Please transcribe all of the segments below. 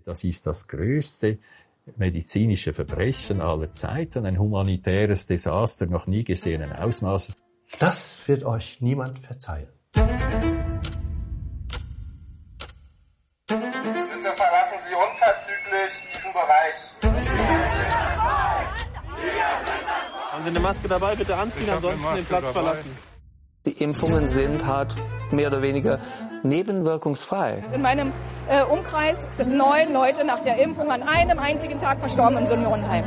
Das ist das größte medizinische Verbrechen aller Zeiten, ein humanitäres Desaster noch nie gesehenen Ausmaßes. Das wird euch niemand verzeihen. Bitte verlassen Sie unverzüglich diesen Bereich. Haben Sie eine Maske dabei? Bitte anziehen, ansonsten den Platz verlassen. Die Impfungen sind mehr oder weniger nebenwirkungsfrei. In meinem Umkreis sind 9 Leute nach der Impfung an einem einzigen Tag verstorben im Seniorenheim.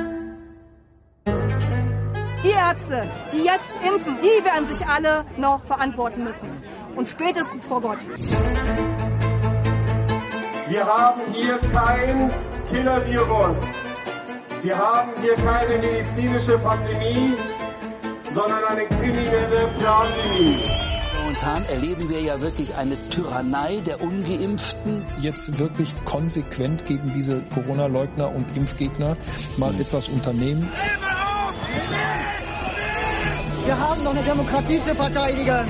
Die Ärzte, die jetzt impfen, die werden sich alle noch verantworten müssen. Und spätestens vor Gott. Wir haben hier kein Killer-Virus. Wir haben hier keine medizinische Pandemie, sondern eine kriminelle Pandemie. Momentan erleben wir ja wirklich eine Tyrannei der Ungeimpften. Jetzt wirklich konsequent gegen diese Corona-Leugner und Impfgegner mal etwas unternehmen. Wir haben noch eine Demokratie zu verteidigen.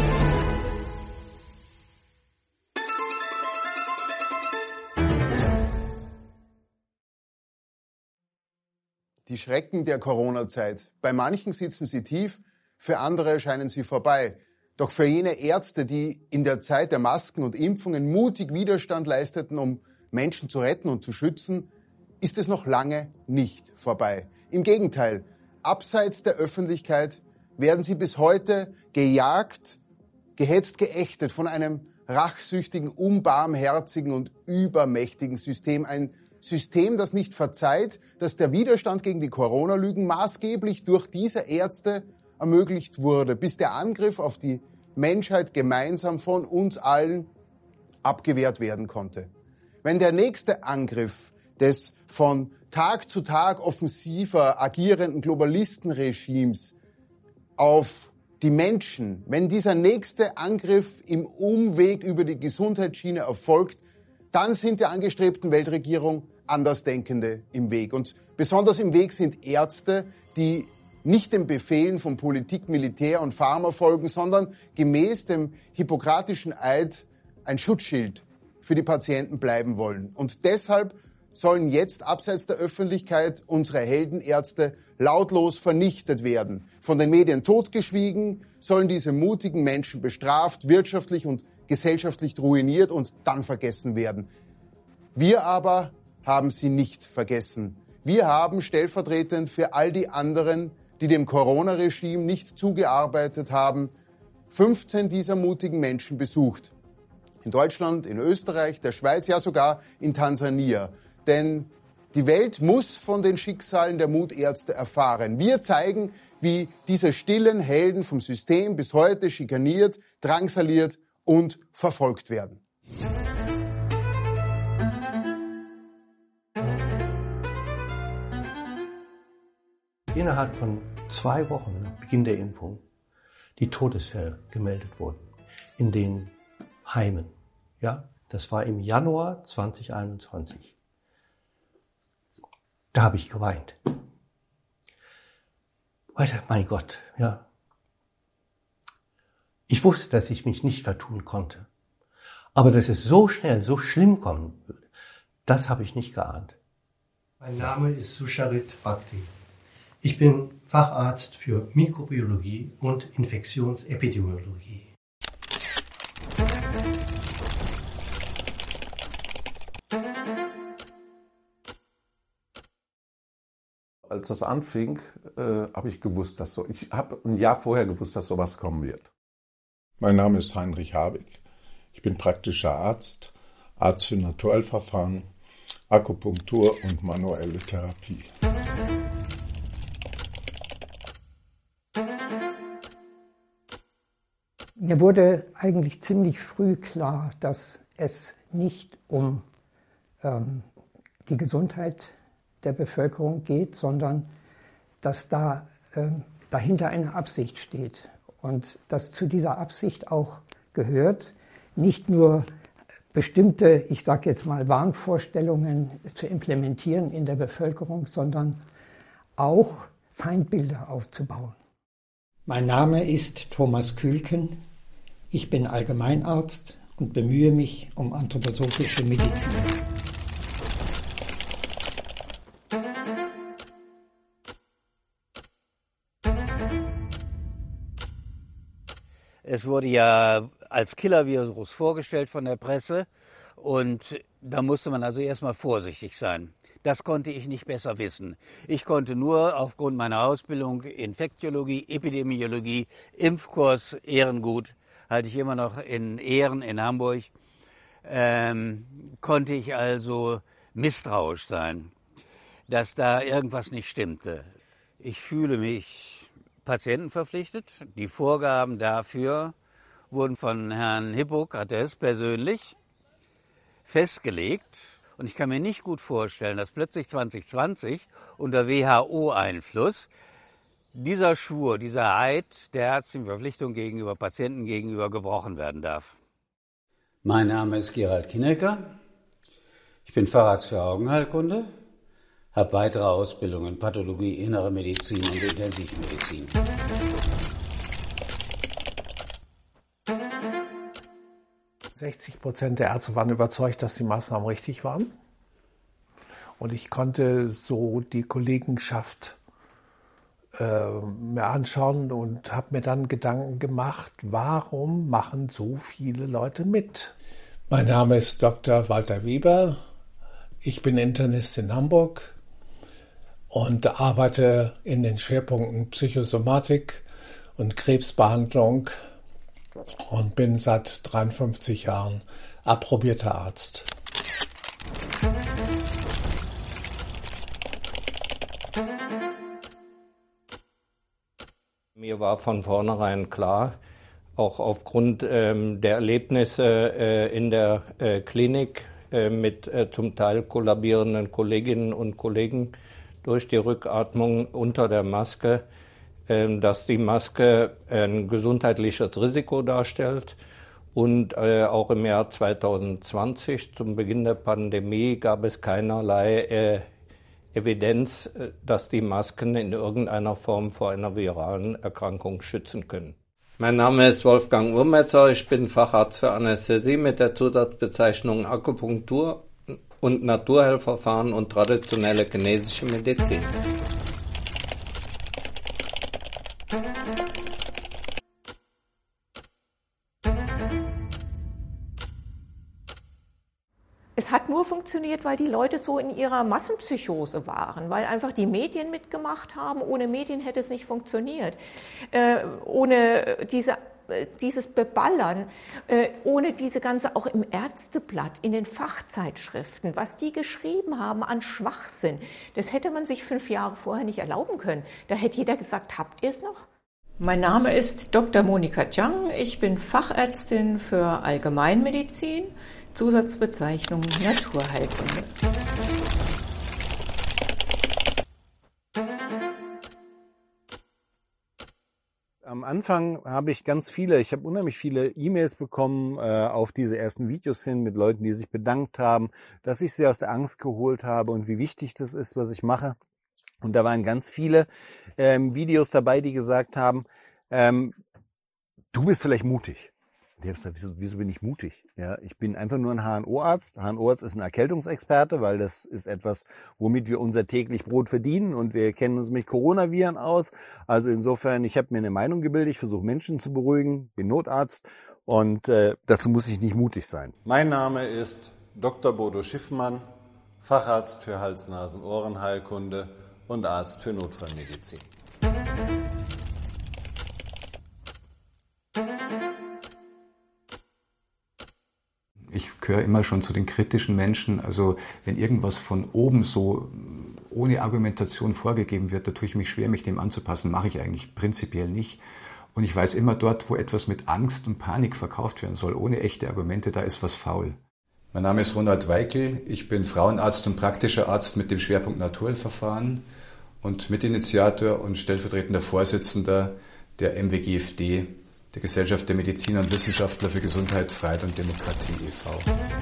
Die Schrecken der Corona-Zeit. Bei manchen sitzen sie tief, für andere scheinen sie vorbei. Doch für jene Ärzte, die in der Zeit der Masken und Impfungen mutig Widerstand leisteten, um Menschen zu retten und zu schützen, ist es noch lange nicht vorbei. Im Gegenteil, abseits der Öffentlichkeit werden sie bis heute gejagt, gehetzt, geächtet von einem rachsüchtigen, unbarmherzigen und übermächtigen System. Ein System, das nicht verzeiht, dass der Widerstand gegen die Corona-Lügen maßgeblich durch diese Ärzte ermöglicht wurde, bis der Angriff auf die Menschheit gemeinsam von uns allen abgewehrt werden konnte. Wenn der nächste Angriff des von Tag zu Tag offensiver agierenden Globalistenregimes auf die Menschen, wenn dieser nächste Angriff im Umweg über die Gesundheitsschiene erfolgt, dann sind der angestrebten Weltregierung Andersdenkende im Weg. Und besonders im Weg sind Ärzte, die nicht den Befehlen von Politik, Militär und Pharma folgen, sondern gemäß dem hippokratischen Eid ein Schutzschild für die Patienten bleiben wollen. Und deshalb sollen jetzt abseits der Öffentlichkeit unsere Heldenärzte lautlos vernichtet werden. Von den Medien totgeschwiegen, sollen diese mutigen Menschen bestraft, wirtschaftlich und gesellschaftlich ruiniert und dann vergessen werden. Wir aber haben sie nicht vergessen. Wir haben stellvertretend für all die anderen, die dem Corona-Regime nicht zugearbeitet haben, 15 dieser mutigen Menschen besucht. In Deutschland, in Österreich, der Schweiz, ja sogar in Tansania. Denn die Welt muss von den Schicksalen der Mutärzte erfahren. Wir zeigen, wie diese stillen Helden vom System bis heute schikaniert, drangsaliert und verfolgt werden. Innerhalb von 2 Wochen nach Beginn der Impfung die Todesfälle gemeldet wurden in den Heimen. Ja, das war im Januar 2021. Da habe ich geweint. Weiter, mein Gott, ja. Ich wusste, dass ich mich nicht vertun konnte. Aber dass es so schnell, so schlimm kommen würde, das habe ich nicht geahnt. Mein Name ist Susharit Bhakti. Ich bin Facharzt für Mikrobiologie und Infektionsepidemiologie. Als das anfing, habe ich gewusst, ich habe ein Jahr vorher gewusst, dass sowas kommen wird. Mein Name ist Heinrich Habig. Ich bin praktischer Arzt, Arzt für Naturheilverfahren, Akupunktur und manuelle Therapie. Mir wurde eigentlich ziemlich früh klar, dass es nicht um die Gesundheit der Bevölkerung geht, sondern dass da dahinter eine Absicht steht und dass zu dieser Absicht auch gehört, nicht nur bestimmte, ich sage jetzt mal, Wahnvorstellungen zu implementieren in der Bevölkerung, sondern auch Feindbilder aufzubauen. Mein Name ist Thomas Kühlken. Ich bin Allgemeinarzt und bemühe mich um anthroposophische Medizin. Es wurde ja als Killer-Virus vorgestellt von der Presse und da musste man also erstmal vorsichtig sein. Das konnte ich nicht besser wissen. Ich konnte nur aufgrund meiner Ausbildung Infektiologie, Epidemiologie, Impfkurs, Ehrengut, halte ich immer noch in Ehren in Hamburg, konnte ich also misstrauisch sein, dass da irgendwas nicht stimmte. Ich fühle mich patientenverpflichtet. Die Vorgaben dafür wurden von Herrn Hippokrates persönlich festgelegt. Und ich kann mir nicht gut vorstellen, dass plötzlich 2020 unter WHO-Einfluss dieser Schwur, dieser Eid der ärztlichen Verpflichtung gegenüber Patienten gegenüber gebrochen werden darf. Mein Name ist Gerald Kinecker. Ich bin Facharzt für Augenheilkunde, habe weitere Ausbildungen in Pathologie, Innere Medizin und Intensivmedizin. %60 der Ärzte waren überzeugt, dass die Maßnahmen richtig waren. Und ich konnte so die Kollegenschaft mir anschauen und habe mir dann Gedanken gemacht, warum machen so viele Leute mit? Mein Name ist Dr. Walter Weber. Ich bin Internist in Hamburg und arbeite in den Schwerpunkten Psychosomatik und Krebsbehandlung und bin seit 53 Jahren approbierter Arzt. Mir war von vornherein klar, auch aufgrund der Erlebnisse in der Klinik mit zum Teil kollabierenden Kolleginnen und Kollegen durch die Rückatmung unter der Maske, dass die Maske ein gesundheitliches Risiko darstellt. Und auch im Jahr 2020, zum Beginn der Pandemie, gab es keinerlei Evidenz, dass die Masken in irgendeiner Form vor einer viralen Erkrankung schützen können. Mein Name ist Wolfgang Urmetzer, ich bin Facharzt für Anästhesie mit der Zusatzbezeichnung Akupunktur und Naturheilverfahren und traditionelle chinesische Medizin. Es hat nur funktioniert, weil die Leute so in ihrer Massenpsychose waren, weil einfach die Medien mitgemacht haben. Ohne Medien hätte es nicht funktioniert. Ohne dieses Beballern, ohne diese ganze, auch im Ärzteblatt, in den Fachzeitschriften, was die geschrieben haben an Schwachsinn, das hätte man sich 5 Jahre vorher nicht erlauben können. Da hätte jeder gesagt, habt ihr es noch? Mein Name ist Dr. Monika Zhang. Ich bin Fachärztin für Allgemeinmedizin, Zusatzbezeichnung Naturheilkunde. Am Anfang habe ich ich habe unheimlich viele E-Mails bekommen auf diese ersten Videos hin mit Leuten, die sich bedankt haben, dass ich sie aus der Angst geholt habe und wie wichtig das ist, was ich mache. Und da waren ganz viele Videos dabei, die gesagt haben, du bist vielleicht mutig. Ich habe gesagt, wieso bin ich mutig? Ja, ich bin einfach nur ein HNO-Arzt. HNO-Arzt ist ein Erkältungsexperte, weil das ist etwas, womit wir unser täglich Brot verdienen und wir kennen uns mit Coronaviren aus. Also insofern, ich habe mir eine Meinung gebildet, ich versuche Menschen zu beruhigen, bin Notarzt und dazu muss ich nicht mutig sein. Mein Name ist Dr. Bodo Schiffmann, Facharzt für Hals-Nasen-Ohrenheilkunde und Arzt für Notfallmedizin. Ich gehöre immer schon zu den kritischen Menschen. Also wenn irgendwas von oben so ohne Argumentation vorgegeben wird, da tue ich mich schwer, mich dem anzupassen. Mache ich eigentlich prinzipiell nicht. Und ich weiß immer, dort, wo etwas mit Angst und Panik verkauft werden soll, ohne echte Argumente, da ist was faul. Mein Name ist Ronald Weikel. Ich bin Frauenarzt und praktischer Arzt mit dem Schwerpunkt Naturheilverfahren und Mitinitiator und stellvertretender Vorsitzender der MWGFD, der Gesellschaft der Mediziner und Wissenschaftler für Gesundheit, Freiheit und Demokratie e.V.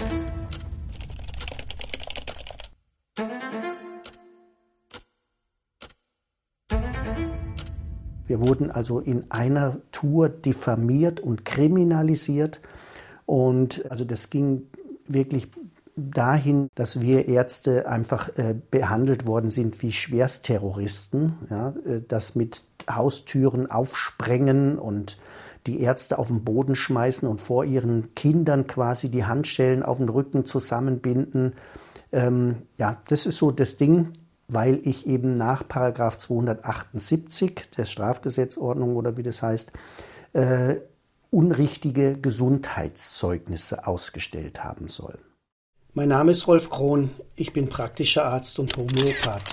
Wir wurden also in einer Tour diffamiert und kriminalisiert und also das ging wirklich dahin, dass wir Ärzte einfach behandelt worden sind wie Schwerstterroristen, ja, das mit Haustüren aufsprengen und die Ärzte auf den Boden schmeißen und vor ihren Kindern quasi die Handschellen auf den Rücken zusammenbinden. Ja, das ist so das Ding, weil ich eben nach § 278 der Strafgesetzordnung oder wie das heißt, unrichtige Gesundheitszeugnisse ausgestellt haben soll. Mein Name ist Rolf Krohn, ich bin praktischer Arzt und Homöopath.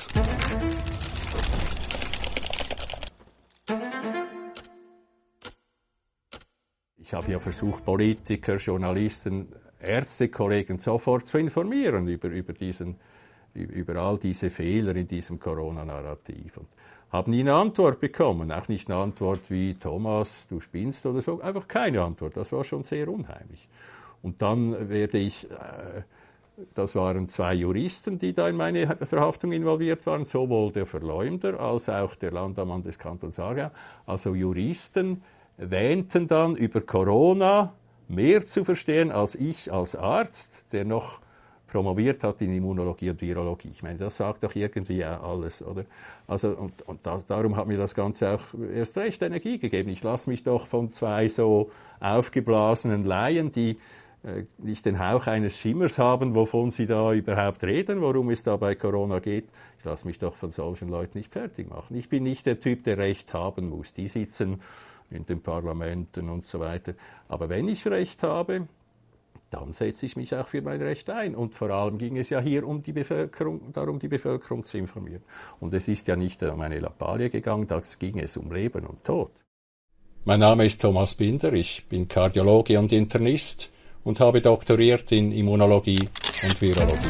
Ich habe ja versucht, Politiker, Journalisten, Ärztekollegen sofort zu informieren über all diese Fehler in diesem Corona-Narrativ. Und habe nie eine Antwort bekommen, auch nicht eine Antwort wie Thomas, du spinnst oder so, einfach keine Antwort. Das war schon sehr unheimlich. Und dann werde ich, das waren 2 Juristen, die da in meine Verhaftung involviert waren, sowohl der Verleumder als auch der Landammann des Kantons Aargau. Also Juristen wähnten dann über Corona mehr zu verstehen als ich als Arzt, der noch promoviert hat in Immunologie und Virologie. Ich meine, das sagt doch irgendwie alles, oder? Also, darum hat mir das Ganze auch erst recht Energie gegeben. Ich lasse mich doch von 2 so aufgeblasenen Laien, die nicht den Hauch eines Schimmers haben, wovon sie da überhaupt reden, worum es da bei Corona geht. Ich lasse mich doch von solchen Leuten nicht fertig machen. Ich bin nicht der Typ, der Recht haben muss. Die sitzen in den Parlamenten und so weiter. Aber wenn ich Recht habe, dann setze ich mich auch für mein Recht ein. Und vor allem ging es ja hier darum, die Bevölkerung zu informieren. Und es ist ja nicht um eine Lappalie gegangen, da ging es um Leben und Tod. Mein Name ist Thomas Binder, ich bin Kardiologe und Internist und habe doktoriert in Immunologie und Virologie.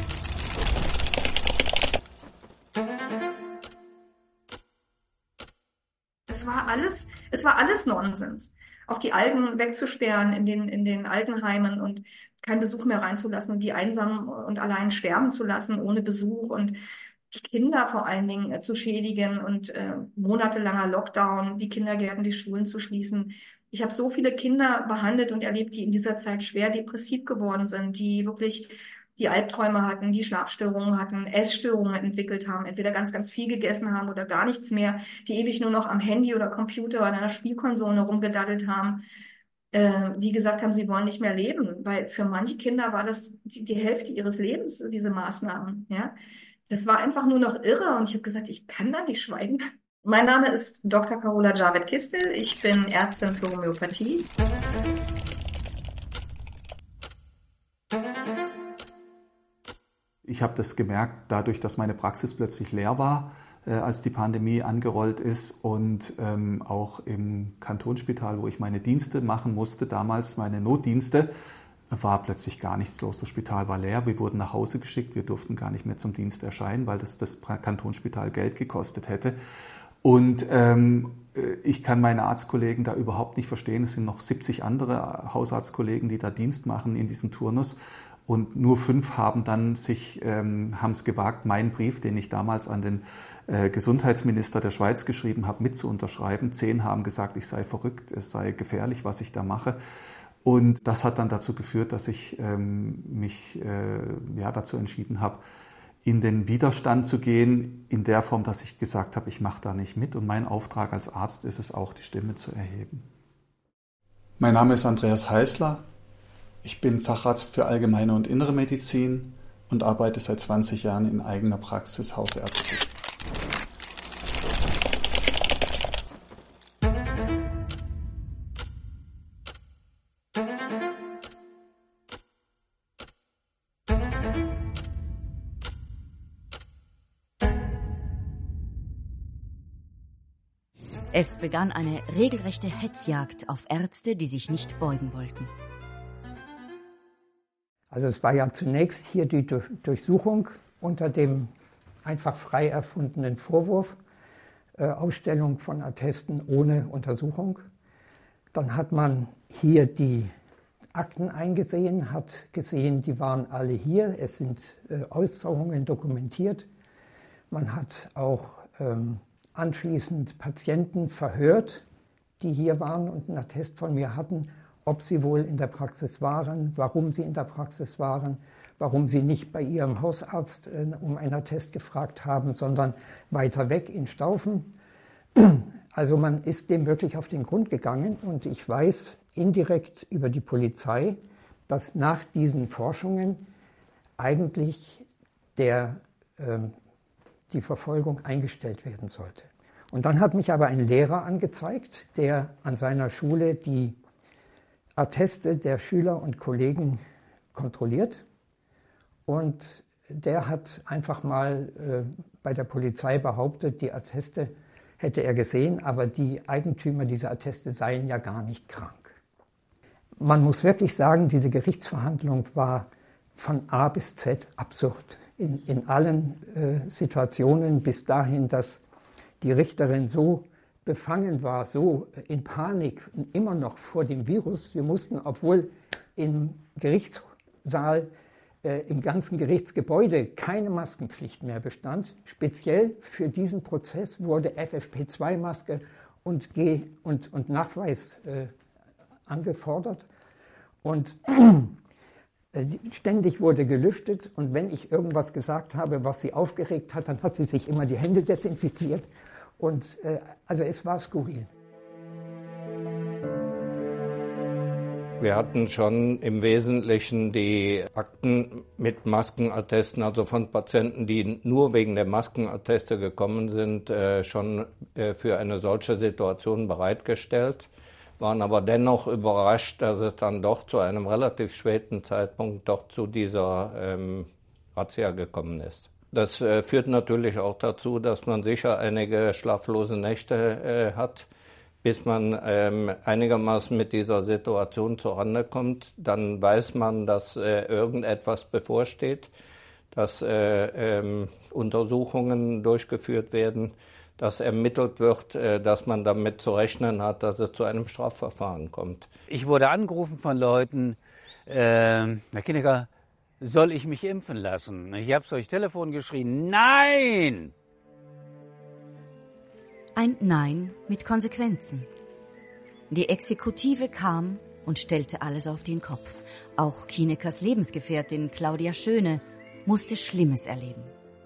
Es war alles Nonsens. Auch die Alten wegzusperren in den Altenheimen und keinen Besuch mehr reinzulassen und die einsam und allein sterben zu lassen ohne Besuch und die Kinder vor allen Dingen zu schädigen und monatelanger Lockdown, die Kindergärten, die Schulen zu schließen. Ich habe so viele Kinder behandelt und erlebt, die in dieser Zeit schwer depressiv geworden sind, die wirklich die Albträume hatten, die Schlafstörungen hatten, Essstörungen entwickelt haben, entweder ganz, ganz viel gegessen haben oder gar nichts mehr, die ewig nur noch am Handy oder Computer oder an einer Spielkonsole rumgedaddelt haben, die gesagt haben, sie wollen nicht mehr leben, weil für manche Kinder war das die Hälfte ihres Lebens, diese Maßnahmen. Ja? Das war einfach nur noch irre und ich habe gesagt, ich kann da nicht schweigen. Mein Name ist Dr. Carola Javed-Kistel, ich bin Ärztin für Homöopathie. Ich habe das gemerkt, dadurch, dass meine Praxis plötzlich leer war, als die Pandemie angerollt ist und auch im Kantonsspital, wo ich meine Dienste machen musste, damals meine Notdienste, war plötzlich gar nichts los. Das Spital war leer, wir wurden nach Hause geschickt, wir durften gar nicht mehr zum Dienst erscheinen, weil das Kantonsspital Geld gekostet hätte. Und ich kann meine Arztkollegen da überhaupt nicht verstehen. Es sind noch 70 andere Hausarztkollegen, die da Dienst machen in diesem Turnus. Und nur 5 haben dann haben es gewagt, meinen Brief, den ich damals an den Gesundheitsminister der Schweiz geschrieben habe, mitzuunterschreiben. 10 haben gesagt, ich sei verrückt, es sei gefährlich, was ich da mache. Und das hat dann dazu geführt, dass ich mich dazu entschieden habe, in den Widerstand zu gehen, in der Form, dass ich gesagt habe, ich mache da nicht mit. Und mein Auftrag als Arzt ist es auch, die Stimme zu erheben. Mein Name ist Andreas Heißler. Ich bin Facharzt für Allgemeine und Innere Medizin und arbeite seit 20 Jahren in eigener Praxis hausärztlich. Es begann eine regelrechte Hetzjagd auf Ärzte, die sich nicht beugen wollten. Also es war ja zunächst hier die Durchsuchung unter dem einfach frei erfundenen Vorwurf, Ausstellung von Attesten ohne Untersuchung. Dann hat man hier die Akten eingesehen, hat gesehen, die waren alle hier, es sind Aussauungen dokumentiert. Man hat auch anschließend Patienten verhört, die hier waren und einen Attest von mir hatten, ob sie wohl in der Praxis waren, warum sie in der Praxis waren, warum sie nicht bei ihrem Hausarzt um einen Attest gefragt haben, sondern weiter weg in Staufen. Also man ist dem wirklich auf den Grund gegangen und ich weiß indirekt über die Polizei, dass nach diesen Forschungen eigentlich die Verfolgung eingestellt werden sollte. Und dann hat mich aber ein Lehrer angezeigt, der an seiner Schule die Atteste der Schüler und Kollegen kontrolliert. Und der hat einfach mal bei der Polizei behauptet, die Atteste hätte er gesehen, aber die Eigentümer dieser Atteste seien ja gar nicht krank. Man muss wirklich sagen, diese Gerichtsverhandlung war von A bis Z absurd. In allen Situationen bis dahin, dass die Richterin so befangen war, so in Panik, immer noch vor dem Virus. Wir mussten, obwohl im Gerichtssaal, im ganzen Gerichtsgebäude keine Maskenpflicht mehr bestand, speziell für diesen Prozess wurde FFP2-Maske und Nachweis angefordert. Und ständig wurde gelüftet und wenn ich irgendwas gesagt habe, was sie aufgeregt hat, dann hat sie sich immer die Hände desinfiziert. Und also es war skurril. Wir hatten schon im Wesentlichen die Akten mit Maskenattesten, also von Patienten, die nur wegen der Maskenatteste gekommen sind, schon für eine solche Situation bereitgestellt, waren aber dennoch überrascht, dass es dann doch zu einem relativ späten Zeitpunkt doch zu dieser Razzia gekommen ist. Das führt natürlich auch dazu, dass man sicher einige schlaflose Nächte hat, bis man einigermaßen mit dieser Situation zurande kommt. Dann weiß man, dass irgendetwas bevorsteht, dass Untersuchungen durchgeführt werden, dass ermittelt wird, dass man damit zu rechnen hat, dass es zu einem Strafverfahren kommt. Ich wurde angerufen von Leuten, Herr Kinecker, soll ich mich impfen lassen? Ich habe es durch Telefon geschrien, nein! Ein Nein mit Konsequenzen. Die Exekutive kam und stellte alles auf den Kopf. Auch Kineckers Lebensgefährtin Claudia Schöne musste Schlimmes erleben.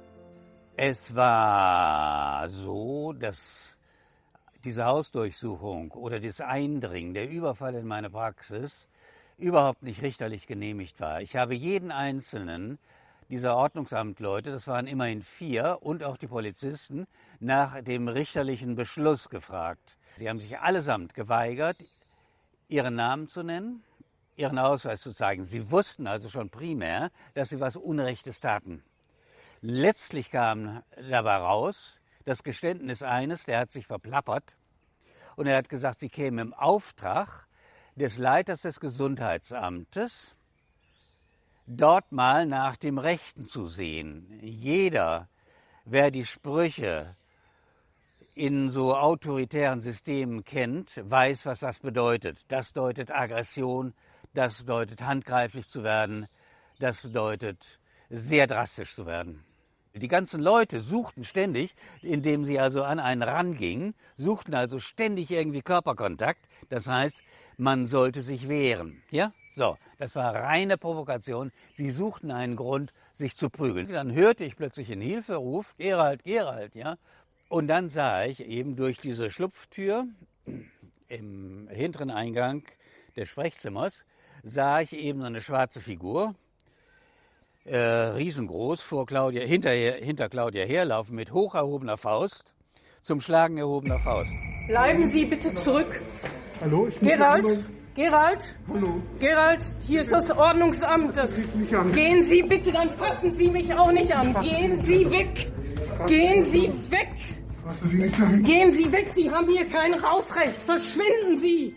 Es war so, dass diese Hausdurchsuchung oder das Eindringen, der Überfall in meine Praxis überhaupt nicht richterlich genehmigt war. Ich habe jeden einzelnen dieser Ordnungsamtleute, das waren immerhin 4, und auch die Polizisten, nach dem richterlichen Beschluss gefragt. Sie haben sich allesamt geweigert, ihren Namen zu nennen, ihren Ausweis zu zeigen. Sie wussten also schon primär, dass sie was Unrechtes taten. Letztlich kam dabei raus, das Geständnis eines, der hat sich verplappert und er hat gesagt, sie kämen im Auftrag des Leiters des Gesundheitsamtes, dort mal nach dem Rechten zu sehen. Jeder, wer die Sprüche in so autoritären Systemen kennt, weiß, was das bedeutet. Das bedeutet Aggression, das bedeutet handgreiflich zu werden, das bedeutet sehr drastisch zu werden. Die ganzen Leute suchten ständig, indem sie also an einen rangingen, suchten also ständig irgendwie Körperkontakt. Das heißt, man sollte sich wehren. Ja? So, das war reine Provokation. Sie suchten einen Grund, sich zu prügeln. Dann hörte ich plötzlich einen Hilferuf, Gerald, Gerald, ja. Und dann sah ich eben durch diese Schlupftür im hinteren Eingang des Sprechzimmers, sah ich eben eine schwarze Figur, riesengroß, hinter Claudia herlaufen mit hoch erhobener Faust, zum Schlagen erhobener Faust. Bleiben Sie bitte zurück. Hallo, ich Gerald, Gerald, hallo. Gerald, hier ist das Ordnungsamt. Gehen Sie bitte, dann fassen Sie mich auch nicht an. Gehen Sie weg. Gehen Sie weg. Fassen Sie mich an. Gehen Sie weg, Sie haben hier kein Hausrecht. Verschwinden Sie.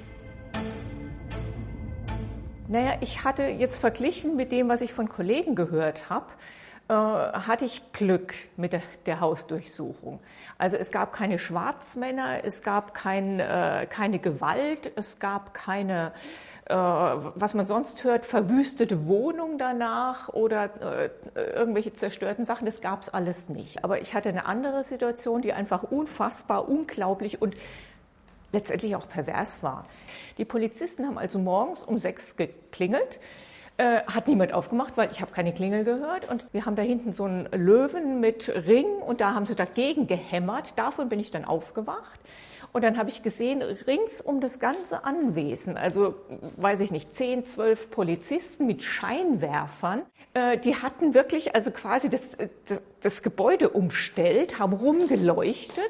Naja, ich hatte jetzt verglichen mit dem, was ich von Kollegen gehört habe, hatte ich Glück mit der Hausdurchsuchung. Also es gab keine Schwarzmänner, es gab keine Gewalt, es gab keine, was man sonst hört, verwüstete Wohnung danach oder irgendwelche zerstörten Sachen, das gab es alles nicht. Aber ich hatte eine andere Situation, die einfach unfassbar, unglaublich und letztendlich auch pervers war. Die Polizisten haben also morgens um 6 geklingelt, Hat niemand aufgemacht, weil ich habe keine Klingel gehört. Und wir haben da hinten so einen Löwen mit Ring und da haben sie dagegen gehämmert. Davon bin ich dann aufgewacht. Und dann habe ich gesehen, rings um das ganze Anwesen, also weiß ich nicht, 10, 12 Polizisten mit Scheinwerfern, die hatten wirklich also quasi das Gebäude umstellt, haben rumgeleuchtet.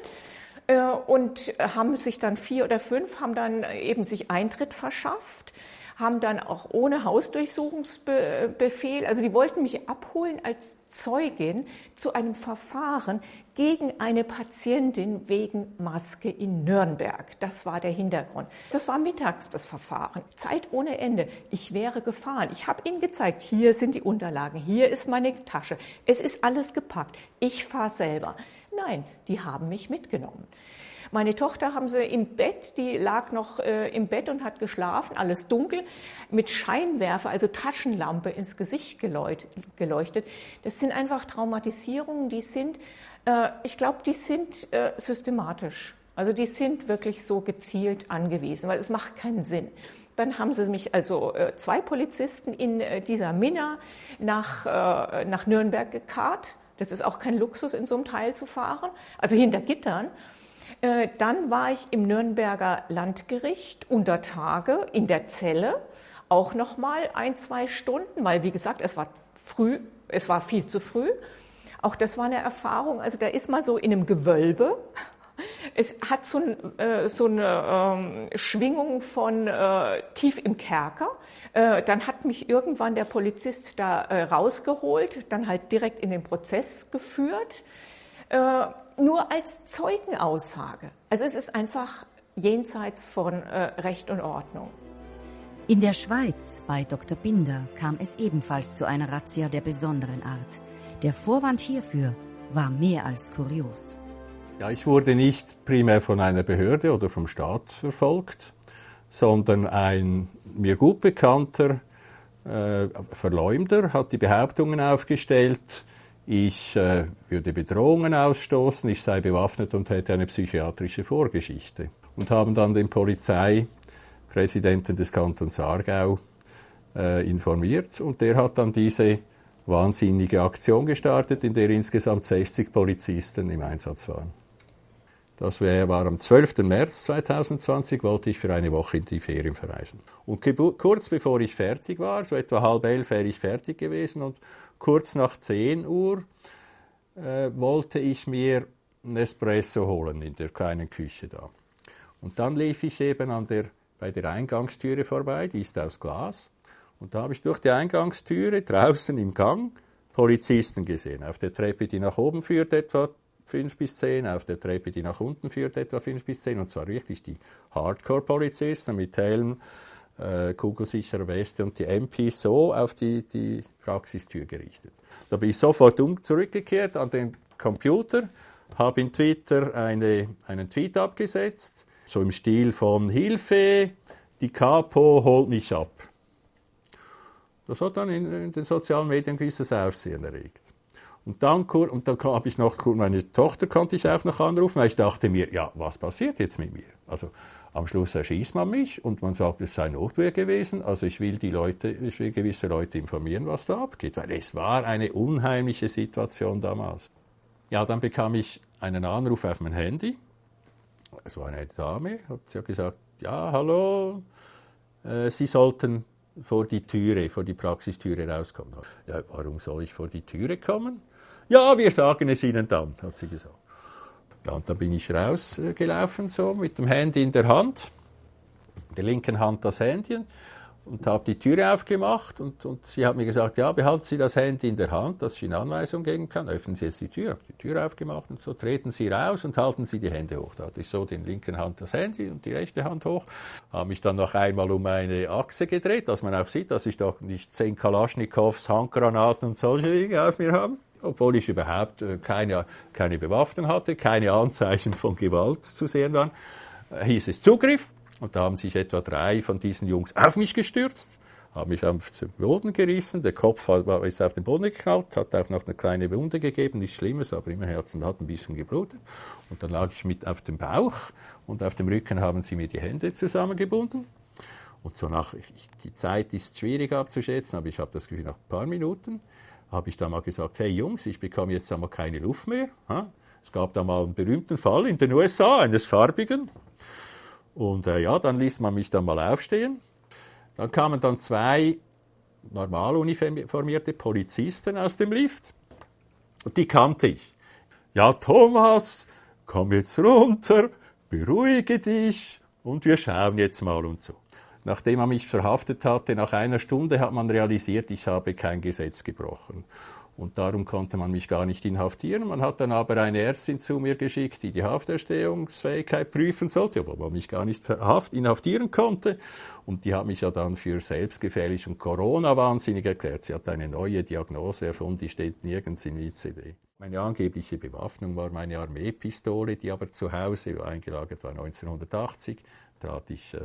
Und haben sich dann 4 oder 5 haben dann eben sich Eintritt verschafft, haben dann auch ohne Hausdurchsuchungsbefehl, also die wollten mich abholen als Zeugin zu einem Verfahren gegen eine Patientin wegen Maske in Nürnberg. Das war der Hintergrund. Das war mittags das Verfahren. Zeit ohne Ende. Ich wäre gefahren. Ich habe ihnen gezeigt, hier sind die Unterlagen, hier ist meine Tasche. Es ist alles gepackt. Ich fahre selber. Nein, die haben mich mitgenommen. Meine Tochter haben sie im Bett, die lag noch im Bett und hat geschlafen, alles dunkel, mit Scheinwerfer, also Taschenlampe ins Gesicht geleuchtet. Das sind einfach Traumatisierungen, die sind, ich glaube, die sind systematisch. Also die sind wirklich so gezielt angewiesen, weil es macht keinen Sinn. Dann haben sie mich also 2 Polizisten in dieser Minna nach Nürnberg gekarrt. Das ist auch kein Luxus, in so einem Teil zu fahren, also hinter Gittern. Dann war ich im Nürnberger Landgericht unter Tage in der Zelle, auch noch mal 1, 2 Stunden, weil wie gesagt, es war viel zu früh. Auch das war eine Erfahrung, also da ist man so in einem Gewölbe. Es hat so eine Schwingung von tief im Kerker. Dann hat mich irgendwann der Polizist da rausgeholt, dann halt direkt in den Prozess geführt. Nur als Zeugenaussage. Also es ist einfach jenseits von Recht und Ordnung. In der Schweiz bei Dr. Binder kam es ebenfalls zu einer Razzia der besonderen Art. Der Vorwand hierfür war mehr als kurios. Ja, ich wurde nicht primär von einer Behörde oder vom Staat verfolgt, sondern ein mir gut bekannter Verleumder hat die Behauptungen aufgestellt, ich würde Bedrohungen ausstoßen, ich sei bewaffnet und hätte eine psychiatrische Vorgeschichte. Und haben dann den Polizeipräsidenten des Kantons Aargau informiert und der hat dann diese wahnsinnige Aktion gestartet, in der insgesamt 60 Polizisten im Einsatz waren. Das war am 12. März 2020, wollte ich für eine Woche in die Ferien verreisen. Und kurz bevor ich fertig war, so etwa 10:30 wäre ich fertig gewesen und kurz nach 10 Uhr wollte ich mir einen Espresso holen in der kleinen Küche da. Und dann lief ich eben bei der Eingangstüre vorbei, die ist aus Glas. Und da habe ich durch die Eingangstüre draußen im Gang Polizisten gesehen. Auf der Treppe, die nach oben führt, etwa 5 bis 10, auf der Treppe, die nach unten führt, etwa 5 bis 10. Und zwar wirklich die Hardcore-Polizisten mit Helm, kugelsicherer Weste und die MPs so auf die Praxistür gerichtet. Da bin ich sofort zurückgekehrt an den Computer, habe in Twitter einen Tweet abgesetzt, so im Stil von Hilfe, die Kapo holt mich ab. Das hat dann in den sozialen Medien gewisses Aufsehen erregt. Und dann habe ich noch, meine Tochter konnte ich auch noch anrufen, weil ich dachte mir, ja, was passiert jetzt mit mir? Also am Schluss erschießt man mich und man sagt, es sei Notwehr gewesen. Also ich will gewisse Leute informieren, was da abgeht, weil es war eine unheimliche Situation damals. Ja, dann bekam ich einen Anruf auf mein Handy. Es war eine Dame, sie hat gesagt, ja, hallo, Sie sollten vor die Praxistüre rauskommen. Ja, warum soll ich vor die Türe kommen? Ja, wir sagen es Ihnen dann, hat sie gesagt. Ja, und dann bin ich rausgelaufen, so mit dem Handy in der Hand, in der linken Hand das Handy und habe die Türe aufgemacht und sie hat mir gesagt, ja, behalten Sie das Handy in der Hand, dass ich Ihnen Anweisung geben kann, öffnen Sie jetzt die Tür. Habe die Tür aufgemacht und so, treten Sie raus und halten Sie die Hände hoch. Da hatte ich so den linken Hand das Handy und die rechte Hand hoch, habe mich dann noch einmal um eine Achse gedreht, dass man auch sieht, dass ich doch nicht 10 Kalaschnikows, Handgranaten und solche Dinge auf mir habe. Obwohl ich überhaupt keine Bewaffnung hatte, keine Anzeichen von Gewalt zu sehen waren, hieß es Zugriff. Und da haben sich etwa 3 von diesen Jungs auf mich gestürzt, haben mich auf den Boden gerissen, der Kopf ist auf den Boden geknallt, hat auch noch eine kleine Wunde gegeben, nichts Schlimmes, aber im Herzen hat ein bisschen geblutet. Und dann lag ich mit auf dem Bauch und auf dem Rücken haben sie mir die Hände zusammengebunden. Und so die Zeit ist schwierig abzuschätzen, aber ich habe das Gefühl, nach ein paar Minuten habe ich da mal gesagt, hey Jungs, ich bekomme jetzt einmal keine Luft mehr. Es gab da mal einen berühmten Fall in den USA, eines Farbigen. Und dann ließ man mich dann mal aufstehen. Dann kamen dann 2 normal uniformierte Polizisten aus dem Lift. Und die kannte ich. Ja, Thomas, komm jetzt runter, beruhige dich und wir schauen jetzt mal und so. Nachdem man mich verhaftet hatte, nach einer Stunde hat man realisiert, ich habe kein Gesetz gebrochen. Und darum konnte man mich gar nicht inhaftieren. Man hat dann aber eine Ärztin zu mir geschickt, die Hafterstehungsfähigkeit prüfen sollte, obwohl man mich gar nicht inhaftieren konnte. Und die hat mich ja dann für selbstgefährlich und Corona-wahnsinnig erklärt. Sie hat eine neue Diagnose erfunden, die steht nirgends im ICD. Meine angebliche Bewaffnung war meine Armeepistole, die aber zu Hause eingelagert war 1980. Da hatte ich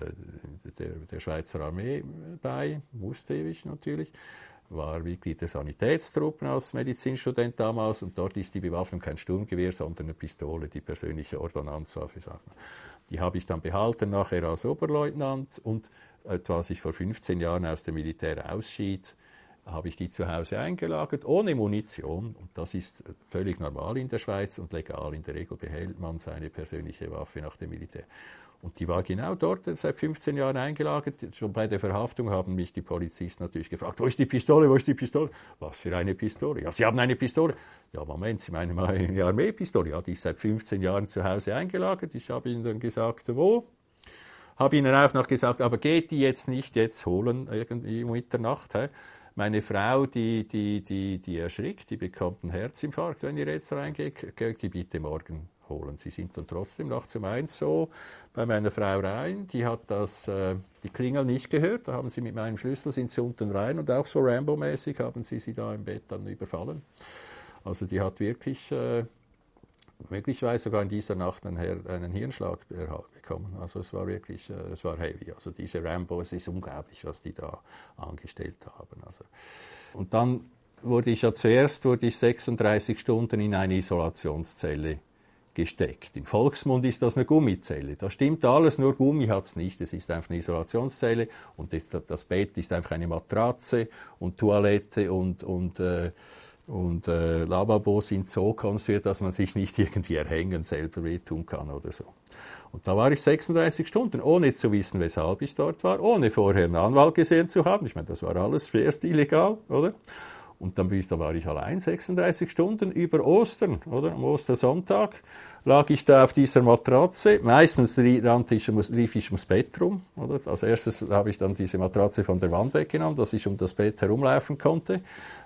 der Schweizer Armee bei, musste ich natürlich, war Mitglied der Sanitätstruppen als Medizinstudent damals und dort ist die Bewaffnung kein Sturmgewehr, sondern eine Pistole, die persönliche Ordonnanzwaffe, sagt man. Die habe ich dann behalten nachher als Oberleutnant und als ich vor 15 Jahren aus dem Militär ausschied, habe ich die zu Hause eingelagert, ohne Munition. Und das ist völlig normal in der Schweiz und legal. In der Regel behält man seine persönliche Waffe nach dem Militär. Und die war genau dort seit 15 Jahren eingelagert. Schon bei der Verhaftung haben mich die Polizisten natürlich gefragt, wo ist die Pistole, wo ist die Pistole? Was für eine Pistole? Ja, Sie haben eine Pistole. Ja, Moment, Sie meinen mal eine Armeepistole? Ja, die ist seit 15 Jahren zu Hause eingelagert. Ich habe Ihnen dann gesagt, wo? Habe Ihnen auch noch gesagt, aber geht die jetzt nicht jetzt holen, irgendwie um Mitternacht, hä? Meine Frau, die erschrickt, die bekommt einen Herzinfarkt, wenn ihr jetzt reingeht, geht die bitte morgen holen. Sie sind dann trotzdem nachts um 1 so bei meiner Frau rein, die hat die Klingel nicht gehört, da haben sie mit meinem Schlüssel, sind sie unten rein und auch so Rambo-mäßig haben sie da im Bett dann überfallen. Also die hat wirklich, möglicherweise sogar in dieser Nacht einen Hirnschlag bekommen. Also es war wirklich, es war heavy. Also diese Rambo, es ist unglaublich, was die da angestellt haben. Also. Und dann wurde ich 36 Stunden in eine Isolationszelle gesteckt. Im Volksmund ist das eine Gummizelle. Da stimmt alles, nur Gummi hat's nicht. Es ist einfach eine Isolationszelle und das Bett ist einfach eine Matratze und Toilette und Lavabo sind so konstruiert, dass man sich nicht irgendwie erhängen, selber wehtun kann oder so. Und da war ich 36 Stunden, ohne zu wissen, weshalb ich dort war, ohne vorher einen Anwalt gesehen zu haben. Ich meine, das war alles schwerst illegal, oder? Und dann war ich allein 36 Stunden über Ostern, oder? Am Ostersonntag lag ich da auf dieser Matratze. Meistens lief ich ums Bett rum, oder? Als erstes habe ich dann diese Matratze von der Wand weggenommen, dass ich um das Bett herumlaufen konnte.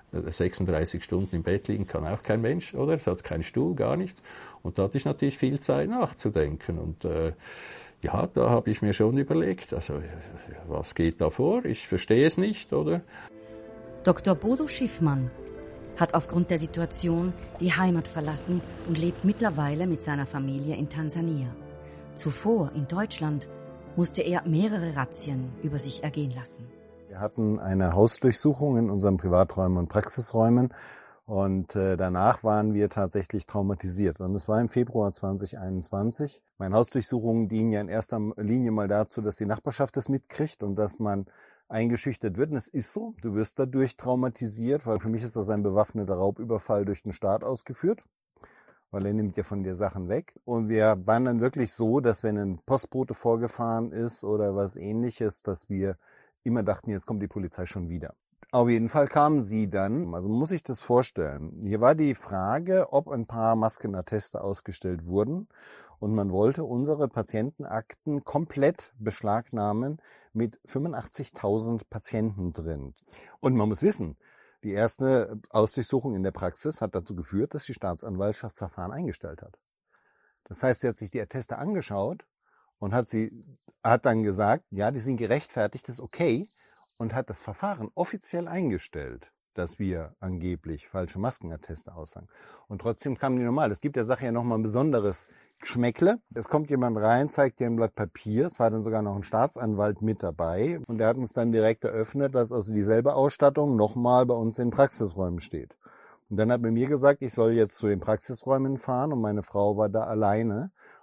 36 Stunden im Bett liegen kann auch kein Mensch, oder? Es hat keinen Stuhl, gar nichts. Und da hatte ich natürlich viel Zeit nachzudenken. Und da habe ich mir schon überlegt, also was geht da vor? Ich verstehe es nicht, oder? Dr. Bodo Schiffmann hat aufgrund der Situation die Heimat verlassen und lebt mittlerweile mit seiner Familie in Tansania. Zuvor in Deutschland musste er mehrere Razzien über sich ergehen lassen. Wir hatten eine Hausdurchsuchung in unseren Privaträumen und Praxisräumen und danach waren wir tatsächlich traumatisiert. Und es war im Februar 2021. Meine Hausdurchsuchungen dienen ja in erster Linie mal dazu, dass die Nachbarschaft es mitkriegt und dass man eingeschüchtert wird. Und es ist so, du wirst dadurch traumatisiert, weil für mich ist das ein bewaffneter Raubüberfall durch den Staat ausgeführt, weil er nimmt ja von dir Sachen weg. Und wir waren dann wirklich so, dass wenn ein Postbote vorgefahren ist oder was Ähnliches, dass wir immer dachten, jetzt kommt die Polizei schon wieder. Auf jeden Fall kamen sie dann, also muss ich das vorstellen. Hier war die Frage, ob ein paar Maskenatteste ausgestellt wurden und man wollte unsere Patientenakten komplett beschlagnahmen mit 85.000 Patienten drin. Und man muss wissen, die erste Hausdurchsuchung in der Praxis hat dazu geführt, dass die Staatsanwaltschaft das Verfahren eingestellt hat. Das heißt, sie hat sich die Atteste angeschaut und hat dann gesagt, ja, die sind gerechtfertigt, das ist okay, und hat das Verfahren offiziell eingestellt, dass wir angeblich falsche Maskenatteste aussagen. Und trotzdem kamen die normal. Es gibt der Sache ja nochmal ein besonderes Geschmäckle. Es kommt jemand rein, zeigt dir ein Blatt Papier. Es war dann sogar noch ein Staatsanwalt mit dabei. Und der hat uns dann direkt eröffnet, dass also dieselbe Ausstattung nochmal bei uns in Praxisräumen steht. Und dann hat er mir gesagt, ich soll jetzt zu den Praxisräumen fahren und meine Frau war da alleine.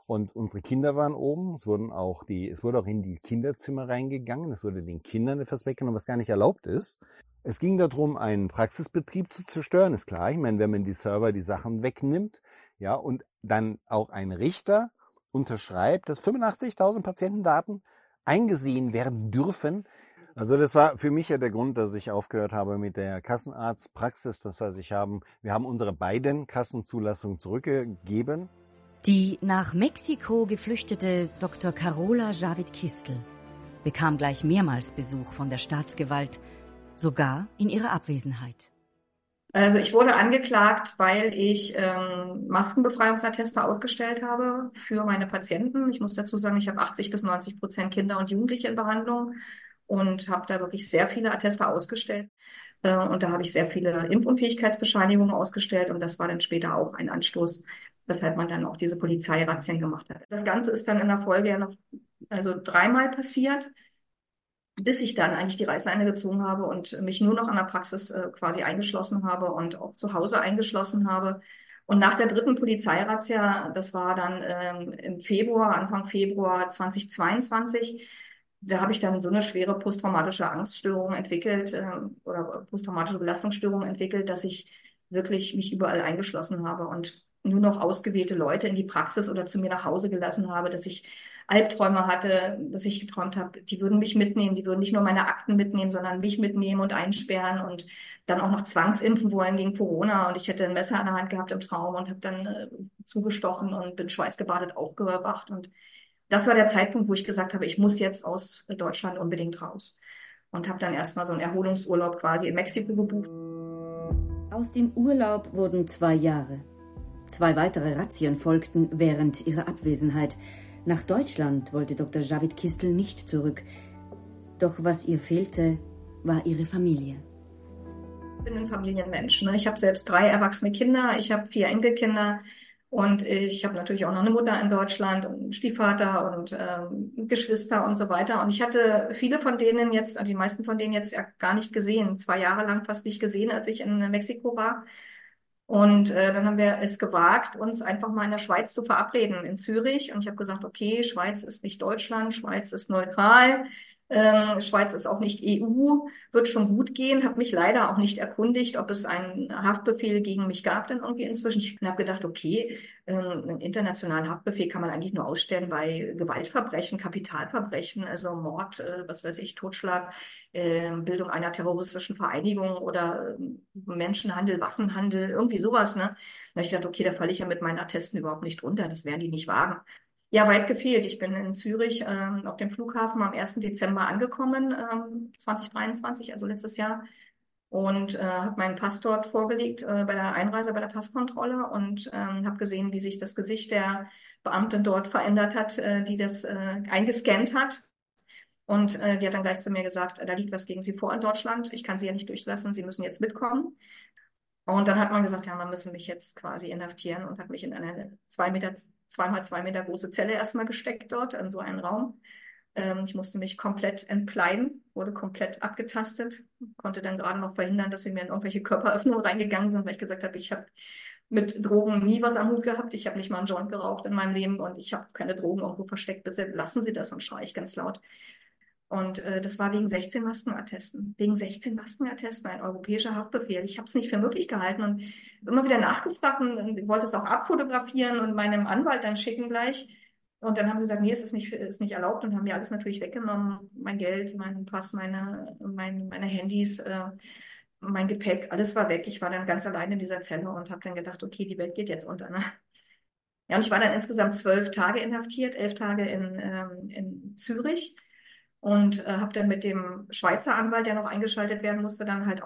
Und unsere Kinder waren oben. Es wurde auch in die Kinderzimmer reingegangen. Es wurde den Kindern etwas weggenommen, was gar nicht erlaubt ist. Es ging darum, einen Praxisbetrieb zu zerstören, ist klar. Ich meine, wenn man die Server die Sachen wegnimmt, ja, und dann auch ein Richter unterschreibt, dass 85.000 Patientendaten eingesehen werden dürfen. Also das war für mich ja der Grund, dass ich aufgehört habe mit der Kassenarztpraxis. Das heißt, wir haben unsere beiden Kassenzulassungen zurückgegeben. Die nach Mexiko geflüchtete Dr. Carola Javid-Kistel bekam gleich mehrmals Besuch von der Staatsgewalt, sogar in ihrer Abwesenheit. Also ich wurde angeklagt, weil ich Maskenbefreiungsatteste ausgestellt habe für meine Patienten. Ich muss dazu sagen, ich habe 80-90% Kinder und Jugendliche in Behandlung und habe da wirklich sehr viele Atteste ausgestellt. Und da habe ich sehr viele Impfunfähigkeitsbescheinigungen ausgestellt und das war dann später auch ein Anstoß, weshalb man dann auch diese Polizeirazzien gemacht hat. Das Ganze ist dann in der Folge ja noch 3-mal passiert, bis ich dann eigentlich die Reißleine gezogen habe und mich nur noch an der Praxis quasi eingeschlossen habe und auch zu Hause eingeschlossen habe. Und nach der 3. Polizeirazzia, das war dann Anfang Februar 2022, da habe ich dann so eine schwere posttraumatische Angststörung entwickelt oder posttraumatische Belastungsstörung entwickelt, dass ich wirklich mich überall eingeschlossen habe und nur noch ausgewählte Leute in die Praxis oder zu mir nach Hause gelassen habe, dass ich Albträume hatte, dass ich geträumt habe, die würden mich mitnehmen, die würden nicht nur meine Akten mitnehmen, sondern mich mitnehmen und einsperren und dann auch noch zwangsimpfen wollen gegen Corona. Und ich hätte ein Messer in der Hand gehabt im Traum und habe dann zugestochen und bin schweißgebadet aufgewacht. Und das war der Zeitpunkt, wo ich gesagt habe, ich muss jetzt aus Deutschland unbedingt raus. Und habe dann erstmal so einen Erholungsurlaub quasi in Mexiko gebucht. Aus dem Urlaub wurden 2 Jahre. 2 weitere Razzien folgten während ihrer Abwesenheit. Nach Deutschland wollte Dr. Javid-Kistel nicht zurück. Doch was ihr fehlte, war ihre Familie. Ich bin ein Familienmensch. Ich habe selbst 3 erwachsene Kinder, ich habe 4 Enkelkinder und ich habe natürlich auch noch eine Mutter in Deutschland und einen Stiefvater und Geschwister und so weiter. Und ich hatte viele von denen jetzt, die meisten von denen jetzt ja gar nicht gesehen. 2 Jahre lang fast nicht gesehen, als ich in Mexiko war. Und dann haben wir es gewagt, uns einfach mal in der Schweiz zu verabreden, in Zürich. Und ich habe gesagt, okay, Schweiz ist nicht Deutschland, Schweiz ist neutral, Schweiz ist auch nicht EU, wird schon gut gehen. Habe mich leider auch nicht erkundigt, ob es einen Haftbefehl gegen mich gab dann irgendwie inzwischen. Ich habe gedacht, okay, einen internationalen Haftbefehl kann man eigentlich nur ausstellen bei Gewaltverbrechen, Kapitalverbrechen, also Mord, was weiß ich, Totschlag, Bildung einer terroristischen Vereinigung oder Menschenhandel, Waffenhandel, irgendwie sowas. Ne? Da habe ich gedacht, okay, da falle ich ja mit meinen Attesten überhaupt nicht runter, das werden die nicht wagen. Ja, weit gefehlt. Ich bin in Zürich auf dem Flughafen am 1. Dezember angekommen, 2023, also letztes Jahr, und habe meinen Pass dort vorgelegt bei der Einreise, bei der Passkontrolle und habe gesehen, wie sich das Gesicht der Beamtin dort verändert hat, die das eingescannt hat. Und die hat dann gleich zu mir gesagt, da liegt was gegen Sie vor in Deutschland, ich kann Sie ja nicht durchlassen, Sie müssen jetzt mitkommen. Und dann hat man gesagt, ja, man müsse mich jetzt quasi inhaftieren und hat mich in eine 2x2 Meter große Zelle erstmal gesteckt dort, in so einen Raum. Ich musste mich komplett entkleiden, wurde komplett abgetastet, konnte dann gerade noch verhindern, dass sie mir in irgendwelche Körperöffnungen reingegangen sind, weil ich gesagt habe, ich habe mit Drogen nie was am Hut gehabt, ich habe nicht mal einen Joint geraucht in meinem Leben und ich habe keine Drogen irgendwo versteckt, bitte lassen Sie das, und schreie ich ganz laut. Und das war wegen 16 Maskenattesten. Wegen 16 Maskenattesten, ein europäischer Haftbefehl. Ich habe es nicht für möglich gehalten und immer wieder nachgefragt und wollte es auch abfotografieren und meinem Anwalt dann schicken gleich. Und dann haben sie gesagt, nee, es ist nicht erlaubt, und haben mir alles natürlich weggenommen. Mein Geld, meinen Pass, meine Handys, mein Gepäck, alles war weg. Ich war dann ganz allein in dieser Zelle und habe dann gedacht, okay, die Welt geht jetzt unter. Ne? Ja, und ich war dann insgesamt 12 Tage inhaftiert, 11 Tage in Zürich. Und habe dann mit dem Schweizer Anwalt, der noch eingeschaltet werden musste, dann halt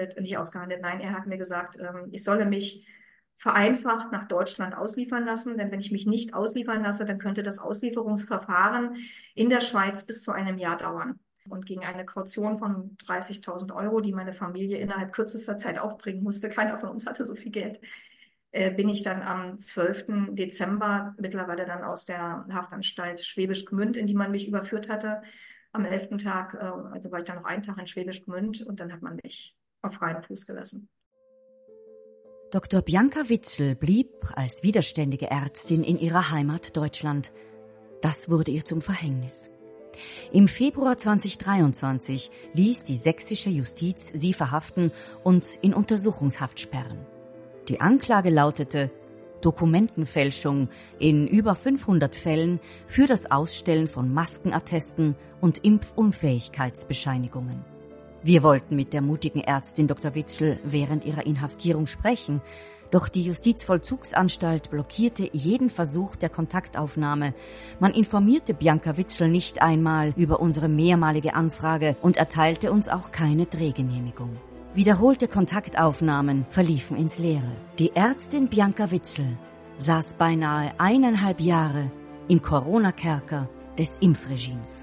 nein, er hat mir gesagt, ich solle mich vereinfacht nach Deutschland ausliefern lassen, denn wenn ich mich nicht ausliefern lasse, dann könnte das Auslieferungsverfahren in der Schweiz bis zu einem Jahr dauern. Und gegen eine Kaution von 30.000 €, die meine Familie innerhalb kürzester Zeit aufbringen musste, keiner von uns hatte so viel Geld, bin ich dann am 12. Dezember mittlerweile dann aus der Haftanstalt Schwäbisch Gmünd, in die man mich überführt hatte, am 11. Tag, also war ich dann noch einen Tag in Schwäbisch Gmünd, und dann hat man mich auf freien Fuß gelassen. Dr. Bianca Witschel blieb als widerständige Ärztin in ihrer Heimat Deutschland. Das wurde ihr zum Verhängnis. Im Februar 2023 ließ die sächsische Justiz sie verhaften und in Untersuchungshaft sperren. Die Anklage lautete Dokumentenfälschung in über 500 Fällen für das Ausstellen von Maskenattesten und Impfunfähigkeitsbescheinigungen. Wir wollten mit der mutigen Ärztin Dr. Witschel während ihrer Inhaftierung sprechen, doch die Justizvollzugsanstalt blockierte jeden Versuch der Kontaktaufnahme. Man informierte Bianca Witschel nicht einmal über unsere mehrmalige Anfrage und erteilte uns auch keine Drehgenehmigung. Wiederholte Kontaktaufnahmen verliefen ins Leere. Die Ärztin Bianca Witschel saß beinahe 1,5 Jahre im Corona-Kerker des Impfregimes.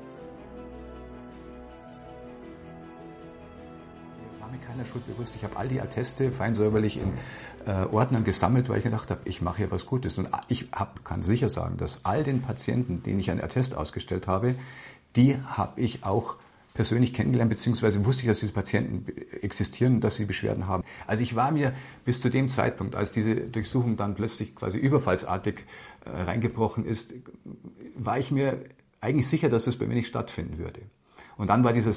War mir keiner Schuld bewusst. Ich habe all die Atteste feinsäuberlich in Ordnern gesammelt, weil ich gedacht habe, ich mache hier was Gutes. Und kann sicher sagen, dass all den Patienten, denen ich einen Attest ausgestellt habe, die habe ich auch persönlich kennengelernt, beziehungsweise wusste ich, dass diese Patienten existieren und dass sie Beschwerden haben. Also ich war mir bis zu dem Zeitpunkt, als diese Durchsuchung dann plötzlich quasi überfallsartig reingebrochen ist, war ich mir eigentlich sicher, dass das bei mir nicht stattfinden würde. Und dann war dieser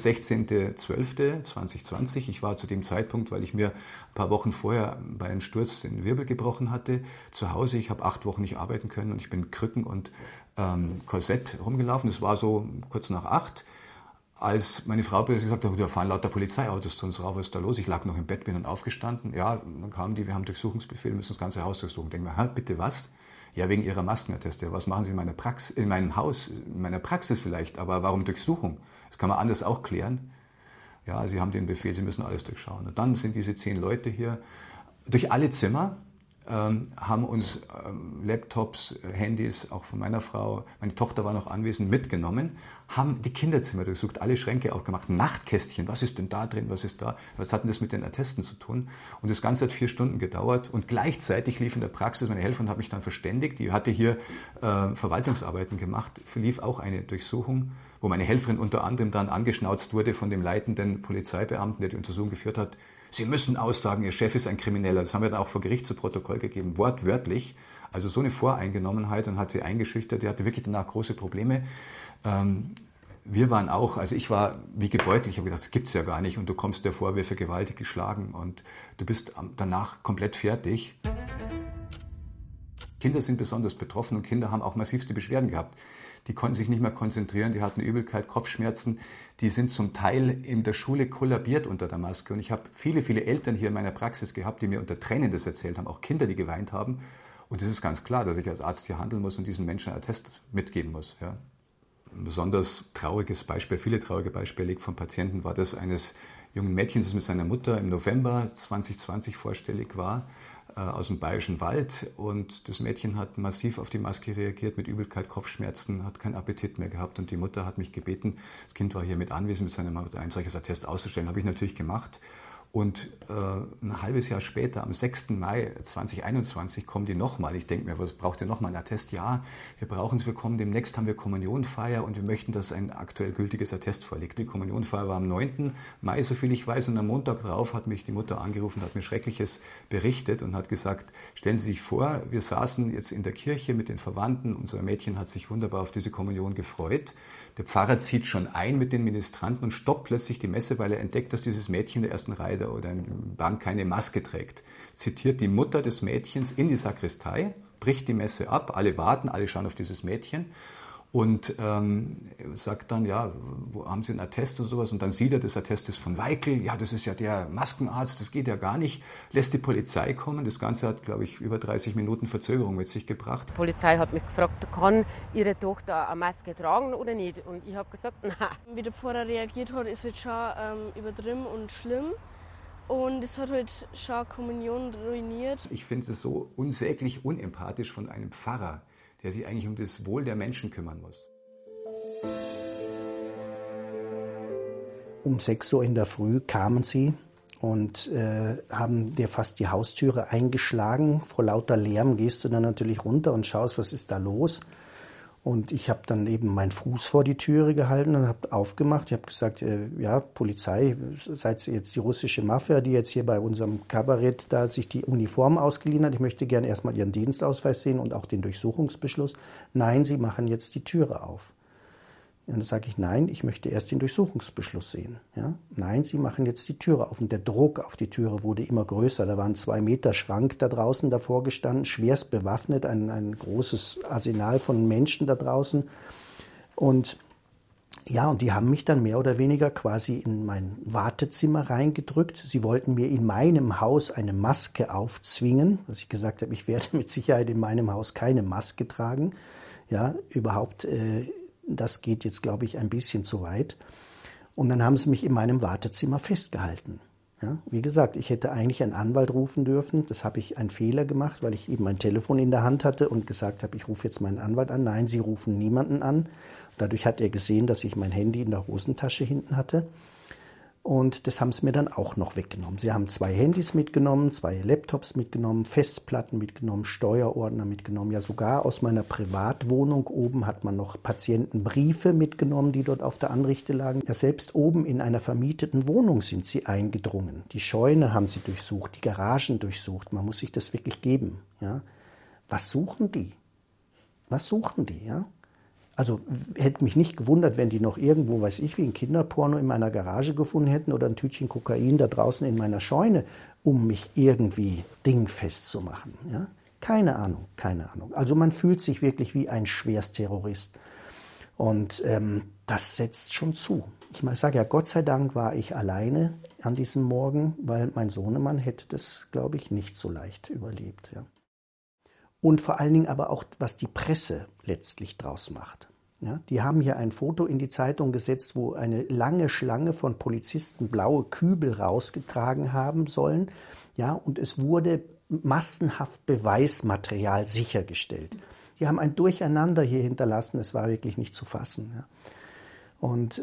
16.12.2020. Ich war zu dem Zeitpunkt, weil ich mir ein paar Wochen vorher bei einem Sturz den Wirbel gebrochen hatte, zu Hause. Ich habe 8 Wochen nicht arbeiten können und ich bin Krücken und Korsett rumgelaufen. Das war so kurz nach 8. Als meine Frau plötzlich gesagt hat, da fahren lauter Polizeiautos zu uns rauf, was ist da los? Ich lag noch im Bett, bin dann aufgestanden. Ja, dann kamen die, wir haben Durchsuchungsbefehl, müssen das ganze Haus durchsuchen. Denken wir, bitte was? Ja, wegen Ihrer Maskenatteste. Was machen Sie in meiner Praxis, in meinem Haus, in meiner Praxis vielleicht, aber warum Durchsuchung? Das kann man anders auch klären. Ja, Sie haben den Befehl, Sie müssen alles durchschauen. Und dann sind diese 10 Leute hier durch alle Zimmer, haben uns Laptops, Handys, auch von meiner Frau, meine Tochter war noch anwesend, mitgenommen, haben die Kinderzimmer durchsucht, alle Schränke aufgemacht, Nachtkästchen, was ist denn da drin, was ist da, was hat denn das mit den Attesten zu tun? Und das Ganze hat 4 Stunden gedauert und gleichzeitig lief in der Praxis, meine Helferin hat mich dann verständigt, die hatte hier Verwaltungsarbeiten gemacht, lief auch eine Durchsuchung, wo meine Helferin unter anderem dann angeschnauzt wurde von dem leitenden Polizeibeamten, der die Untersuchung geführt hat. Sie müssen aussagen, Ihr Chef ist ein Krimineller. Das haben wir dann auch vor Gericht zu Protokoll gegeben, wortwörtlich. Also so eine Voreingenommenheit und hat sie eingeschüchtert. Die hatte wirklich danach große Probleme. Wir waren auch, also ich war wie gebeutelt. Ich habe gedacht, das gibt's ja gar nicht. Und du kommst der Vorwürfe gewaltig geschlagen und du bist danach komplett fertig. Kinder sind besonders betroffen und Kinder haben auch massivste Beschwerden gehabt. Die konnten sich nicht mehr konzentrieren, die hatten Übelkeit, Kopfschmerzen. Die sind zum Teil in der Schule kollabiert unter der Maske. Und ich habe viele, viele Eltern hier in meiner Praxis gehabt, die mir unter Tränen das erzählt haben, auch Kinder, die geweint haben. Und es ist ganz klar, dass ich als Arzt hier handeln muss und diesen Menschen einen Attest mitgeben muss. Ja. Ein besonders trauriges Beispiel, viele traurige Beispiele von Patienten war das eines jungen Mädchens, das mit seiner Mutter im November 2020 vorstellig war, aus dem Bayerischen Wald, und das Mädchen hat massiv auf die Maske reagiert mit Übelkeit, Kopfschmerzen, hat keinen Appetit mehr gehabt und die Mutter hat mich gebeten, das Kind war hier mit anwesend, mit seiner Mutter ein solches Attest auszustellen, habe ich natürlich gemacht. Und ein halbes Jahr später, am 6. Mai 2021, kommen die nochmal. Ich denke mir, was braucht ihr nochmal ein Attest? Ja, wir brauchen es, wir kommen demnächst, haben wir Kommunionfeier und wir möchten, dass ein aktuell gültiges Attest vorliegt. Die Kommunionfeier war am 9. Mai, soviel ich weiß, und am Montag drauf hat mich die Mutter angerufen, hat mir Schreckliches berichtet und hat gesagt, stellen Sie sich vor, wir saßen jetzt in der Kirche mit den Verwandten, unser Mädchen hat sich wunderbar auf diese Kommunion gefreut. Der Pfarrer zieht schon ein mit den Ministranten und stoppt plötzlich die Messe, weil er entdeckt, dass dieses Mädchen in der ersten Reihe oder in Bank keine Maske trägt. Zitiert die Mutter des Mädchens in die Sakristei, bricht die Messe ab, alle warten, alle schauen auf dieses Mädchen und sagt dann, ja, wo haben Sie einen Attest und sowas? Und dann sieht er, das Attest ist von Weikel, ja, das ist ja der Maskenarzt, das geht ja gar nicht. Lässt die Polizei kommen, das Ganze hat, glaube ich, über 30 Minuten Verzögerung mit sich gebracht. Die Polizei hat mich gefragt, kann Ihre Tochter eine Maske tragen oder nicht? Und ich habe gesagt, nein. Wie der Pfarrer reagiert hat, ist halt schon übertrieben und schlimm. Und es hat halt schon Kommunion ruiniert. Ich finde es so unsäglich unempathisch von einem Pfarrer, der sich eigentlich um das Wohl der Menschen kümmern muss. Um 6 Uhr in der Früh kamen sie und haben dir fast die Haustüre eingeschlagen. Vor lauter Lärm gehst du dann natürlich runter und schaust, was ist da los. Und ich habe dann eben meinen Fuß vor die Türe gehalten und habe aufgemacht. Ich habe gesagt, ja, Polizei, seid ihr jetzt die russische Mafia, die jetzt hier bei unserem Kabarett da sich die Uniform ausgeliehen hat. Ich möchte gerne erstmal Ihren Dienstausweis sehen und auch den Durchsuchungsbeschluss. Nein, Sie machen jetzt die Türe auf. Und dann sage ich, nein, ich möchte erst den Durchsuchungsbeschluss sehen. Ja? Nein, Sie machen jetzt die Türe auf. Und der Druck auf die Türe wurde immer größer. Da war ein 2 Meter Schrank da draußen davor gestanden, schwerst bewaffnet, ein großes Arsenal von Menschen da draußen. Und ja, und die haben mich dann mehr oder weniger quasi in mein Wartezimmer reingedrückt. Sie wollten mir in meinem Haus eine Maske aufzwingen. Was ich gesagt habe, ich werde mit Sicherheit in meinem Haus keine Maske tragen. Ja, überhaupt... Das geht jetzt, glaube ich, ein bisschen zu weit. Und dann haben sie mich in meinem Wartezimmer festgehalten. Ja, wie gesagt, ich hätte eigentlich einen Anwalt rufen dürfen. Das habe ich einen Fehler gemacht, weil ich eben mein Telefon in der Hand hatte und gesagt habe, ich rufe jetzt meinen Anwalt an. Nein, sie rufen niemanden an. Dadurch hat er gesehen, dass ich mein Handy in der Hosentasche hinten hatte. Und das haben sie mir dann auch noch weggenommen. Sie haben 2 Handys mitgenommen, 2 Laptops mitgenommen, Festplatten mitgenommen, Steuerordner mitgenommen. Ja, sogar aus meiner Privatwohnung oben hat man noch Patientenbriefe mitgenommen, die dort auf der Anrichte lagen. Ja, selbst oben in einer vermieteten Wohnung sind sie eingedrungen. Die Scheune haben sie durchsucht, die Garagen durchsucht. Man muss sich das wirklich geben. Ja. Was suchen die? Was suchen die? Ja? Also hätte mich nicht gewundert, wenn die noch irgendwo, weiß ich, wie ein Kinderporno in meiner Garage gefunden hätten oder ein Tütchen Kokain da draußen in meiner Scheune, um mich irgendwie dingfest zu machen. Ja? Keine Ahnung, keine Ahnung. Also man fühlt sich wirklich wie ein Schwerstterrorist. Und das setzt schon zu. Ich sage ja, Gott sei Dank war ich alleine an diesem Morgen, weil mein Sohnemann hätte das, glaube ich, nicht so leicht überlebt. Ja. Und vor allen Dingen aber auch, was die Presse letztlich draus macht. Ja, die haben hier ein Foto in die Zeitung gesetzt, wo eine lange Schlange von Polizisten blaue Kübel rausgetragen haben sollen. Ja, und es wurde massenhaft Beweismaterial sichergestellt. Die haben ein Durcheinander hier hinterlassen, es war wirklich nicht zu fassen. Ja. Und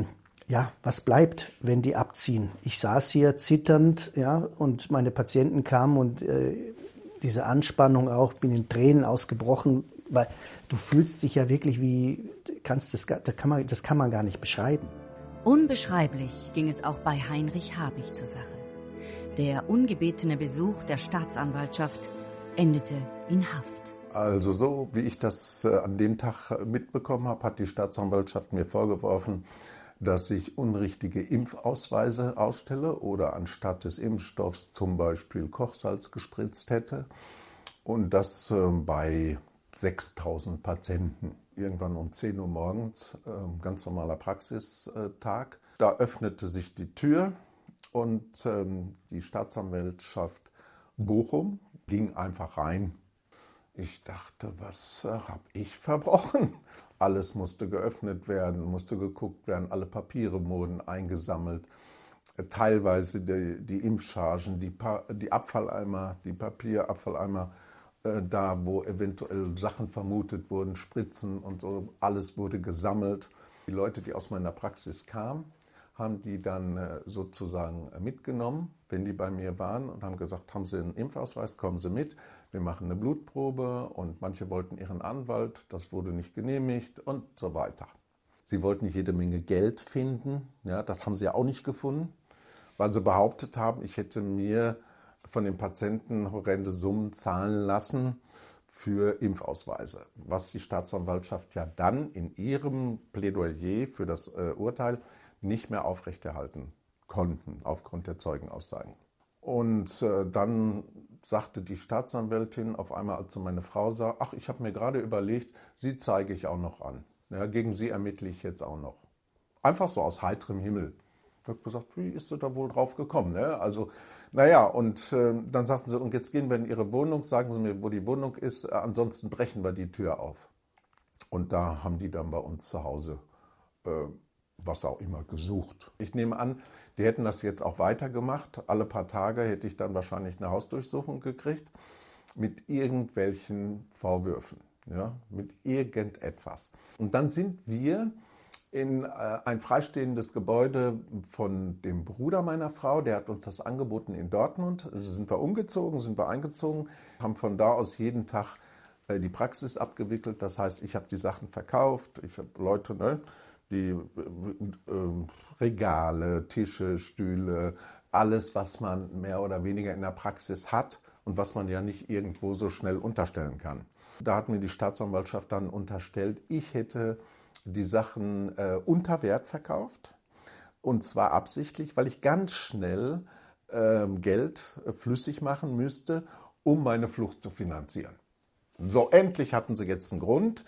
ja, was bleibt, wenn die abziehen? Ich saß hier zitternd, ja, und meine Patienten kamen und diese Anspannung auch, bin in Tränen ausgebrochen, weil du fühlst dich ja wirklich wie, das kann man gar nicht beschreiben. Unbeschreiblich ging es auch bei Heinrich Habich zur Sache. Der ungebetene Besuch der Staatsanwaltschaft endete in Haft. Also so wie ich das an dem Tag mitbekommen habe, hat die Staatsanwaltschaft mir vorgeworfen, dass ich unrichtige Impfausweise ausstelle oder anstatt des Impfstoffs zum Beispiel Kochsalz gespritzt hätte und das bei 6.000 Patienten. Irgendwann um 10 Uhr morgens, ganz normaler Praxistag. Da öffnete sich die Tür und die Staatsanwaltschaft Bochum ging einfach rein. Ich dachte, was habe ich verbrochen? Alles musste geöffnet werden, musste geguckt werden, alle Papiere wurden eingesammelt. Teilweise die Impfchargen, die Abfalleimer, die Papierabfalleimer, da wo eventuell Sachen vermutet wurden, Spritzen und so, alles wurde gesammelt. Die Leute, die aus meiner Praxis kamen, haben die dann sozusagen mitgenommen, wenn die bei mir waren und haben gesagt, haben Sie einen Impfausweis, kommen Sie mit, wir machen eine Blutprobe und manche wollten ihren Anwalt, das wurde nicht genehmigt und so weiter. Sie wollten jede Menge Geld finden, ja, das haben sie ja auch nicht gefunden, weil sie behauptet haben, ich hätte mir von den Patienten horrende Summen zahlen lassen für Impfausweise, was die Staatsanwaltschaft ja dann in ihrem Plädoyer für das Urteil nicht mehr aufrechterhalten konnten, aufgrund der Zeugenaussagen. Und dann sagte die Staatsanwältin auf einmal, als meine Frau sah, ach, ich habe mir gerade überlegt, Sie zeige ich auch noch an. Ja, gegen Sie ermittle ich jetzt auch noch. Einfach so aus heiterem Himmel. Ich habe gesagt, wie ist sie da wohl drauf gekommen? Ne? Also, naja, und dann sagten sie, und jetzt gehen wir in Ihre Wohnung, sagen Sie mir, wo die Wohnung ist, ansonsten brechen wir die Tür auf. Und da haben die dann bei uns zu Hause was auch immer gesucht. Ich nehme an, die hätten das jetzt auch weitergemacht. Alle paar Tage hätte ich dann wahrscheinlich eine Hausdurchsuchung gekriegt mit irgendwelchen Vorwürfen, ja, mit irgendetwas. Und dann sind wir in ein freistehendes Gebäude von dem Bruder meiner Frau, der hat uns das angeboten in Dortmund. Also sind wir umgezogen, sind wir eingezogen, haben von da aus jeden Tag die Praxis abgewickelt. Das heißt, ich habe die Sachen verkauft. Ich habe Leute, die Regale, Tische, Stühle, alles, was man mehr oder weniger in der Praxis hat und was man ja nicht irgendwo so schnell unterstellen kann. Da hat mir die Staatsanwaltschaft dann unterstellt, ich hätte die Sachen unter Wert verkauft. Und zwar absichtlich, weil ich ganz schnell Geld flüssig machen müsste, um meine Flucht zu finanzieren. So, endlich hatten sie jetzt einen Grund.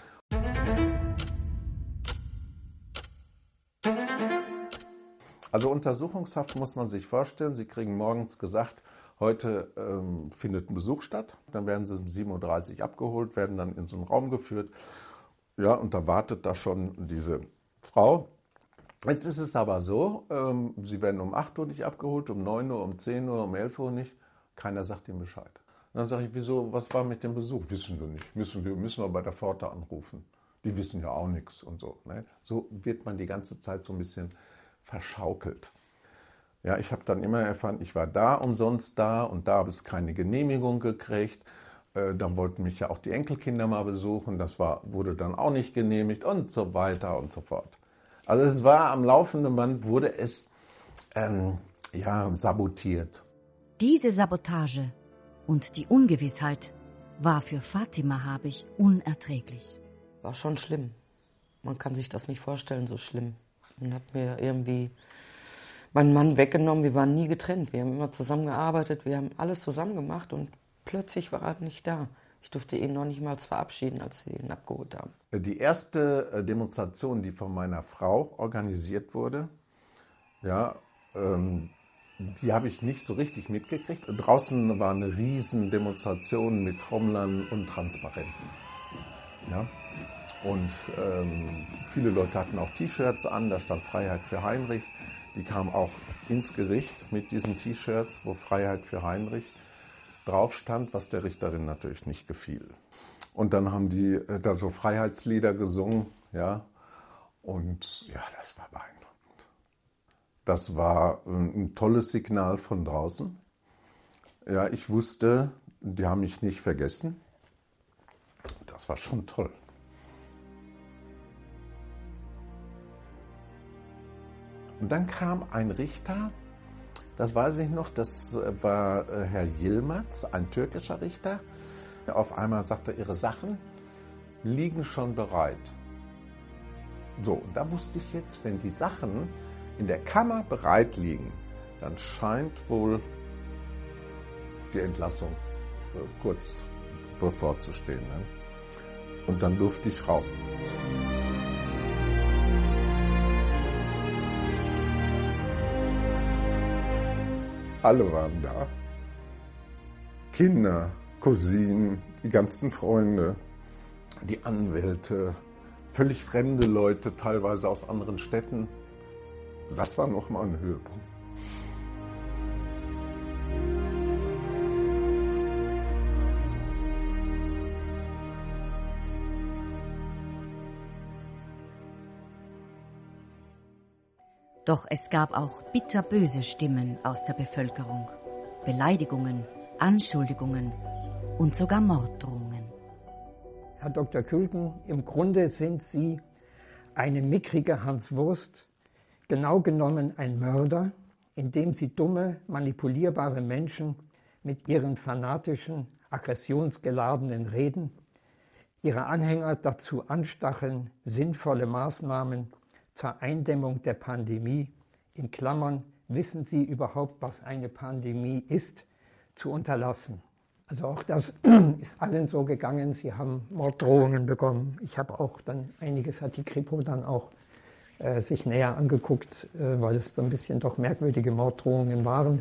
Also Untersuchungshaft muss man sich vorstellen, Sie kriegen morgens gesagt, heute findet ein Besuch statt. Dann werden Sie um 7:30 Uhr abgeholt, werden dann in so einen Raum geführt. Ja, und da wartet da schon diese Frau. Jetzt ist es aber so, Sie werden um 8 Uhr nicht abgeholt, um 9 Uhr, um 10 Uhr, um 11 Uhr nicht. Keiner sagt Ihnen Bescheid. Und dann sage ich, wieso, was war mit dem Besuch? Wissen wir nicht. Müssen wir bei der Pforte anrufen. Die wissen ja auch nichts und so. Ne? So wird man die ganze Zeit so ein bisschen verschaukelt. Ja, ich habe dann immer erfahren, ich war da umsonst da und da habe ich keine Genehmigung gekriegt. Dann wollten mich ja auch die Enkelkinder mal besuchen. Das wurde dann auch nicht genehmigt und so weiter und so fort. Also es war am laufenden Band, wurde es sabotiert. Diese Sabotage und die Ungewissheit war für Fatima Habich unerträglich. War schon schlimm. Man kann sich das nicht vorstellen, so schlimm. Man hat mir irgendwie meinen Mann weggenommen. Wir waren nie getrennt. Wir haben immer zusammengearbeitet. Wir haben alles zusammen gemacht und plötzlich war er nicht da. Ich durfte ihn noch nicht mal verabschieden, als sie ihn abgeholt haben. Die erste Demonstration, die von meiner Frau organisiert wurde, die habe ich nicht so richtig mitgekriegt. Draußen war eine riesen Demonstration mit Trommlern und Transparenten. Ja? Und viele Leute hatten auch T-Shirts an, da stand Freiheit für Heinrich. Die kamen auch ins Gericht mit diesen T-Shirts, wo Freiheit für Heinrich drauf stand, was der Richterin natürlich nicht gefiel. Und dann haben die da so Freiheitslieder gesungen, ja. Und ja, das war beeindruckend. Das war ein tolles Signal von draußen. Ja, ich wusste, die haben mich nicht vergessen. Das war schon toll. Und dann kam ein Richter, das weiß ich noch, das war Herr Yilmaz, ein türkischer Richter. Auf einmal sagte er, Ihre Sachen liegen schon bereit. So, und da wusste ich jetzt, wenn die Sachen in der Kammer bereit liegen, dann scheint wohl die Entlassung kurz bevorzustehen. Ne? Und dann durfte ich raus. Alle waren da. Kinder, Cousinen, die ganzen Freunde, die Anwälte, völlig fremde Leute, teilweise aus anderen Städten. Das war nochmal ein Höhepunkt. Doch es gab auch bitterböse Stimmen aus der Bevölkerung. Beleidigungen, Anschuldigungen und sogar Morddrohungen. Herr Dr. Külken, im Grunde sind Sie eine mickrige Hanswurst, genau genommen ein Mörder, indem Sie dumme, manipulierbare Menschen mit ihren fanatischen, aggressionsgeladenen Reden ihre Anhänger dazu anstacheln, sinnvolle Maßnahmen zur Eindämmung der Pandemie, in Klammern, wissen Sie überhaupt, was eine Pandemie ist, zu unterlassen. Also auch das ist allen so gegangen. Sie haben Morddrohungen bekommen. Ich habe auch dann, einiges hat die Kripo dann auch sich näher angeguckt, weil es so ein bisschen doch merkwürdige Morddrohungen waren.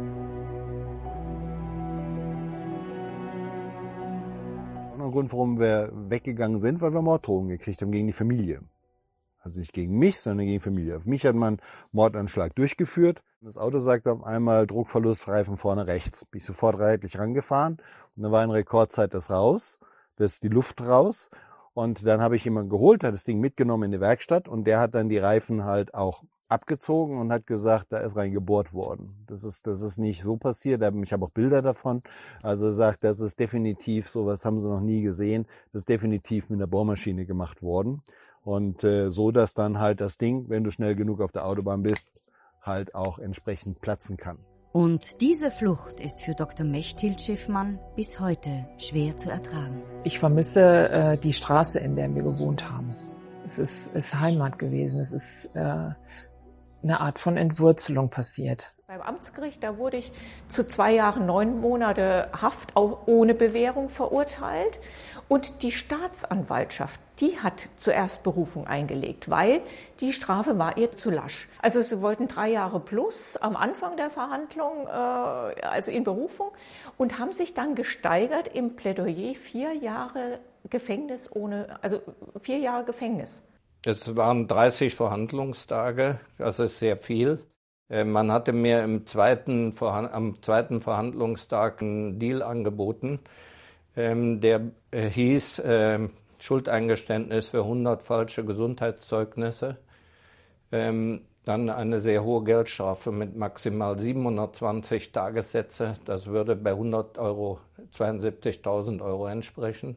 Auch noch ein Grund, warum wir weggegangen sind, weil wir Morddrohungen gekriegt haben gegen die Familie. Also nicht gegen mich, sondern gegen die Familie. Auf mich hat man einen Mordanschlag durchgeführt. Das Auto sagte auf einmal Druckverlust, Reifen vorne rechts. Bin ich sofort reitlich rangefahren und dann war in Rekordzeit die Luft raus. Und dann habe ich jemanden geholt, hat das Ding mitgenommen in die Werkstatt und der hat dann die Reifen halt auch abgezogen und hat gesagt, da ist rein gebohrt worden. Das ist nicht so passiert. Ich habe auch Bilder davon. Also er sagt, das ist definitiv, sowas haben sie noch nie gesehen. Das ist definitiv mit einer Bohrmaschine gemacht worden. Und so, dass dann halt das Ding, wenn du schnell genug auf der Autobahn bist, halt auch entsprechend platzen kann. Und diese Flucht ist für Dr. Mechthild Schiffmann bis heute schwer zu ertragen. Ich vermisse die Straße, in der wir gewohnt haben. Es ist Heimat gewesen. Es ist eine Art von Entwurzelung passiert. Beim Amtsgericht, da wurde ich zu 2 Jahren 9 Monate Haft auch ohne Bewährung verurteilt. Und die Staatsanwaltschaft, die hat zuerst Berufung eingelegt, weil die Strafe war ihr zu lasch. Also sie wollten 3 Jahre plus am Anfang der Verhandlung, also in Berufung, und haben sich dann gesteigert im Plädoyer 4 Jahre Gefängnis also 4 Jahre Gefängnis. Es waren 30 Verhandlungstage, das ist sehr viel. Man hatte mir am zweiten Verhandlungstag einen Deal angeboten, der hieß Schuldeingeständnis für 100 falsche Gesundheitszeugnisse, dann eine sehr hohe Geldstrafe mit maximal 720 Tagessätze, das würde bei 100 Euro 72.000 Euro entsprechen.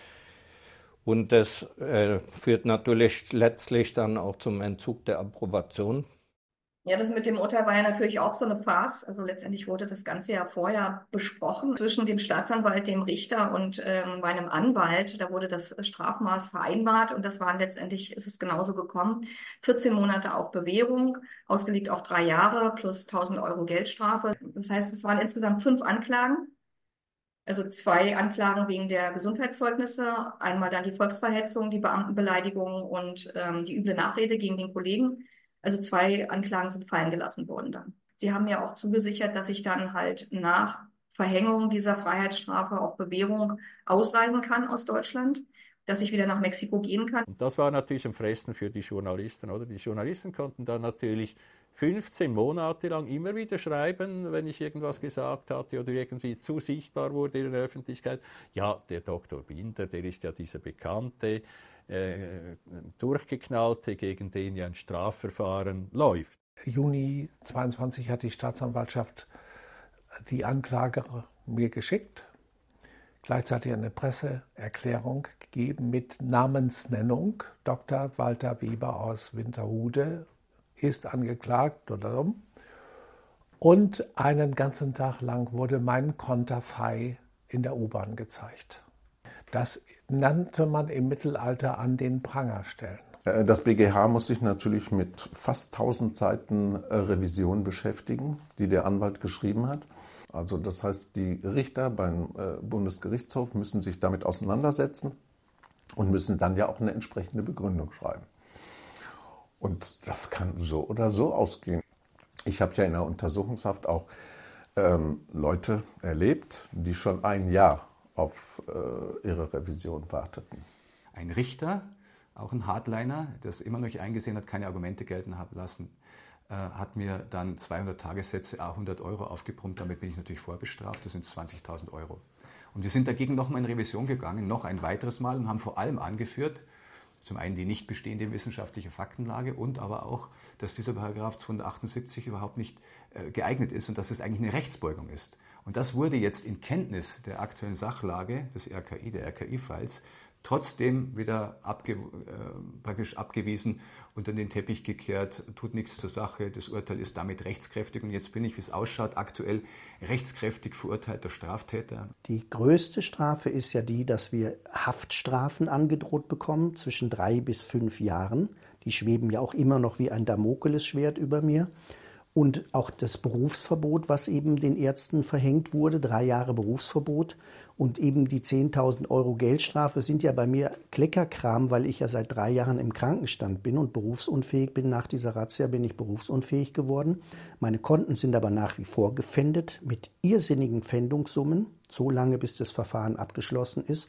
Und das führt natürlich letztlich dann auch zum Entzug der Approbation. Ja, das mit dem Urteil war ja natürlich auch so eine Farce. Also letztendlich wurde das Ganze ja vorher besprochen zwischen dem Staatsanwalt, dem Richter und meinem Anwalt. Da wurde das Strafmaß vereinbart und das waren letztendlich, ist es genauso gekommen. 14 Monate auch Bewährung, ausgelegt auf 3 Jahre plus 1.000 Euro Geldstrafe. Das heißt, es waren insgesamt 5 Anklagen. Also 2 Anklagen wegen der Gesundheitszeugnisse, einmal dann die Volksverhetzung, die Beamtenbeleidigung und die üble Nachrede gegen den Kollegen. Also 2 Anklagen sind fallen gelassen worden dann. Sie haben mir auch zugesichert, dass ich dann halt nach Verhängung dieser Freiheitsstrafe auf Bewährung ausreisen kann aus Deutschland, dass ich wieder nach Mexiko gehen kann. Und das war natürlich ein Fressen für die Journalisten, oder? Die Journalisten konnten dann natürlich 15 Monate lang immer wieder schreiben, wenn ich irgendwas gesagt hatte oder irgendwie zu sichtbar wurde in der Öffentlichkeit. Ja, der Dr. Binder, der ist ja dieser bekannte, Durchgeknallte, gegen den ja ein Strafverfahren läuft. Juni 22 hat die Staatsanwaltschaft die Anklage mir geschickt, gleichzeitig eine Presseerklärung gegeben mit Namensnennung. Dr. Walter Weber aus Winterhude ist angeklagt und einen ganzen Tag lang wurde mein Konterfei in der U-Bahn gezeigt. Das nannte man im Mittelalter an den Pranger stellen. Das BGH muss sich natürlich mit fast 1000 Seiten Revision beschäftigen, die der Anwalt geschrieben hat. Also das heißt, die Richter beim Bundesgerichtshof müssen sich damit auseinandersetzen und müssen dann ja auch eine entsprechende Begründung schreiben. Und das kann so oder so ausgehen. Ich habe ja in der Untersuchungshaft auch Leute erlebt, die schon 1 Jahr auf ihre Revision warteten. Ein Richter, auch ein Hardliner, das immer noch nicht eingesehen hat, keine Argumente gelten haben lassen, hat mir dann 200 Tagessätze, 100 Euro aufgebrummt. Damit bin ich natürlich vorbestraft, das sind 20.000 Euro. Und wir sind dagegen nochmal in Revision gegangen, noch ein weiteres Mal, und haben vor allem angeführt, zum einen die nicht bestehende wissenschaftliche Faktenlage und aber auch, dass dieser Paragraph 278 überhaupt nicht geeignet ist und dass es eigentlich eine Rechtsbeugung ist. Und das wurde jetzt in Kenntnis der aktuellen Sachlage des RKI, der RKI-Files, trotzdem wieder praktisch abgewiesen, unter den Teppich gekehrt, tut nichts zur Sache, das Urteil ist damit rechtskräftig und jetzt bin ich, wie es ausschaut, aktuell rechtskräftig verurteilter Straftäter. Die größte Strafe ist ja die, dass wir Haftstrafen angedroht bekommen, zwischen 3 bis 5 Jahren. Die schweben ja auch immer noch wie ein Damoklesschwert über mir. Und auch das Berufsverbot, was eben den Ärzten verhängt wurde, 3 Jahre Berufsverbot und eben die 10.000 Euro Geldstrafe sind ja bei mir Kleckerkram, weil ich ja seit 3 Jahren im Krankenstand bin und berufsunfähig bin. Nach dieser Razzia bin ich berufsunfähig geworden. Meine Konten sind aber nach wie vor gefändet mit irrsinnigen Pfändungssummen, so lange bis das Verfahren abgeschlossen ist.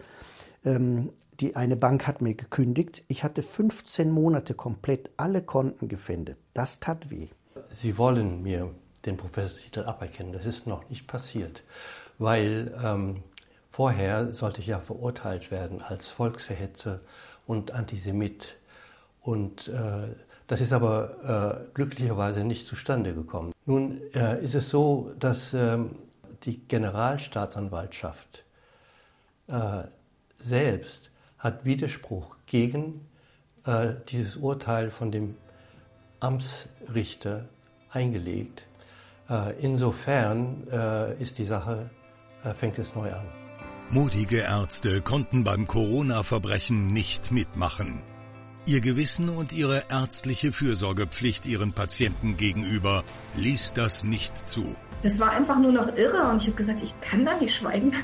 Die eine Bank hat mir gekündigt. Ich hatte 15 Monate komplett alle Konten gefändet. Das tat weh. Sie wollen mir den Professortitel aberkennen. Das ist noch nicht passiert, weil vorher sollte ich ja verurteilt werden als Volksverhetzer und Antisemit. Und Das ist aber glücklicherweise nicht zustande gekommen. Nun ist es so, dass die Generalstaatsanwaltschaft selbst hat Widerspruch gegen dieses Urteil von dem Amtsrichter eingelegt. Insofern ist die Sache, fängt es neu an. Mutige Ärzte konnten beim Corona-Verbrechen nicht mitmachen. Ihr Gewissen und ihre ärztliche Fürsorgepflicht ihren Patienten gegenüber ließ das nicht zu. Das war einfach nur noch irre und ich habe gesagt, ich kann da nicht schweigen.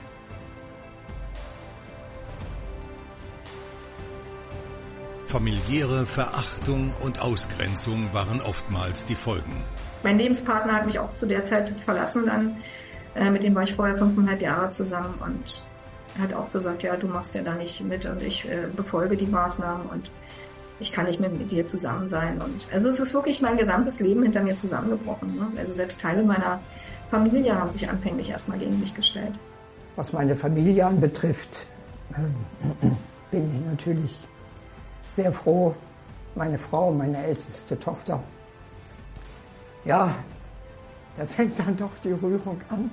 Familiäre Verachtung und Ausgrenzung waren oftmals die Folgen. Mein Lebenspartner hat mich auch zu der Zeit verlassen dann. Mit dem war ich vorher 5,5 Jahre zusammen und er hat auch gesagt, ja, du machst ja da nicht mit und ich befolge die Maßnahmen und ich kann nicht mehr mit dir zusammen sein. Und also es ist wirklich mein gesamtes Leben hinter mir zusammengebrochen. Ne? Also selbst Teile meiner Familie haben sich anfänglich erstmal gegen mich gestellt. Was meine Familie anbetrifft, bin ich natürlich sehr froh. Meine Frau, meine älteste Tochter, ja, da fängt dann doch die Rührung an,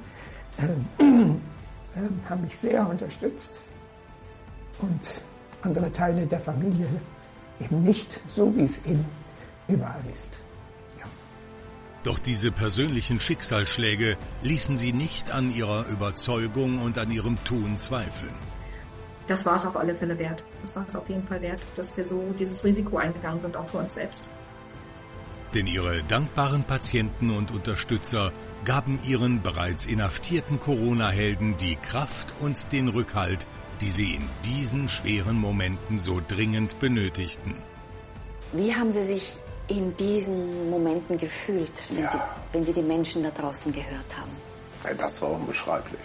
haben mich sehr unterstützt und andere Teile der Familie eben nicht, so wie es eben überall ist. Ja. Doch diese persönlichen Schicksalsschläge ließen sie nicht an ihrer Überzeugung und an ihrem Tun zweifeln. Das war es auf alle Fälle wert. Das war es auf jeden Fall wert, dass wir so dieses Risiko eingegangen sind, auch für uns selbst. Denn ihre dankbaren Patienten und Unterstützer gaben ihren bereits inhaftierten Corona-Helden die Kraft und den Rückhalt, die sie in diesen schweren Momenten so dringend benötigten. Wie haben Sie sich in diesen Momenten gefühlt, wenn Sie die Menschen da draußen gehört haben? Ja, das war unbeschreiblich.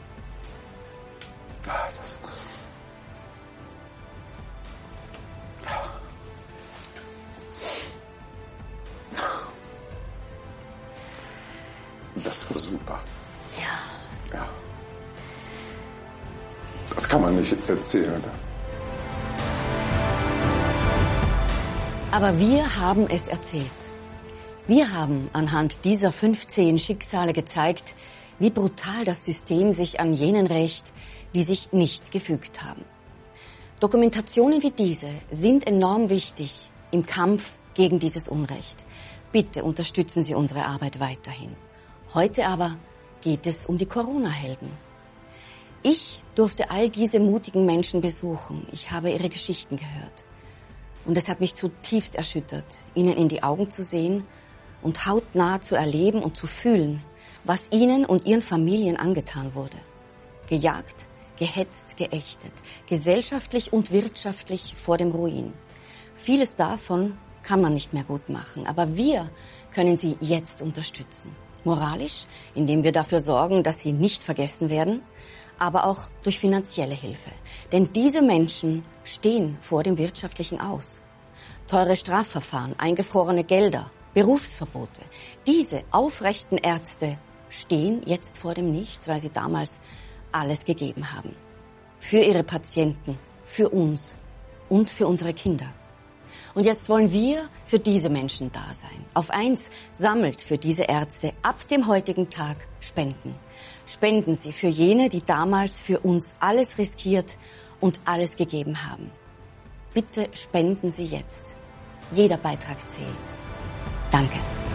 Das war super. Ja. Das kann man nicht erzählen. Aber wir haben es erzählt. Wir haben anhand dieser 15 Schicksale gezeigt, wie brutal das System sich an jenen rächt, die sich nicht gefügt haben. Dokumentationen wie diese sind enorm wichtig im Kampf gegen dieses Unrecht. Bitte unterstützen Sie unsere Arbeit weiterhin. Heute aber geht es um die Corona-Helden. Ich durfte all diese mutigen Menschen besuchen. Ich habe ihre Geschichten gehört. Und es hat mich zutiefst erschüttert, ihnen in die Augen zu sehen und hautnah zu erleben und zu fühlen, was ihnen und ihren Familien angetan wurde. Gejagt, gehetzt, geächtet, gesellschaftlich und wirtschaftlich vor dem Ruin. Vieles davon kann man nicht mehr gut machen, aber wir können sie jetzt unterstützen. Moralisch, indem wir dafür sorgen, dass sie nicht vergessen werden, aber auch durch finanzielle Hilfe. Denn diese Menschen stehen vor dem wirtschaftlichen Aus. Teure Strafverfahren, eingefrorene Gelder, Berufsverbote. Diese aufrechten Ärzte stehen jetzt vor dem Nichts, weil sie damals alles gegeben haben. Für ihre Patienten, für uns und für unsere Kinder. Und jetzt wollen wir für diese Menschen da sein. Auf 1 sammelt für diese Ärzte ab dem heutigen Tag Spenden. Spenden Sie für jene, die damals für uns alles riskiert und alles gegeben haben. Bitte spenden Sie jetzt. Jeder Beitrag zählt. Danke.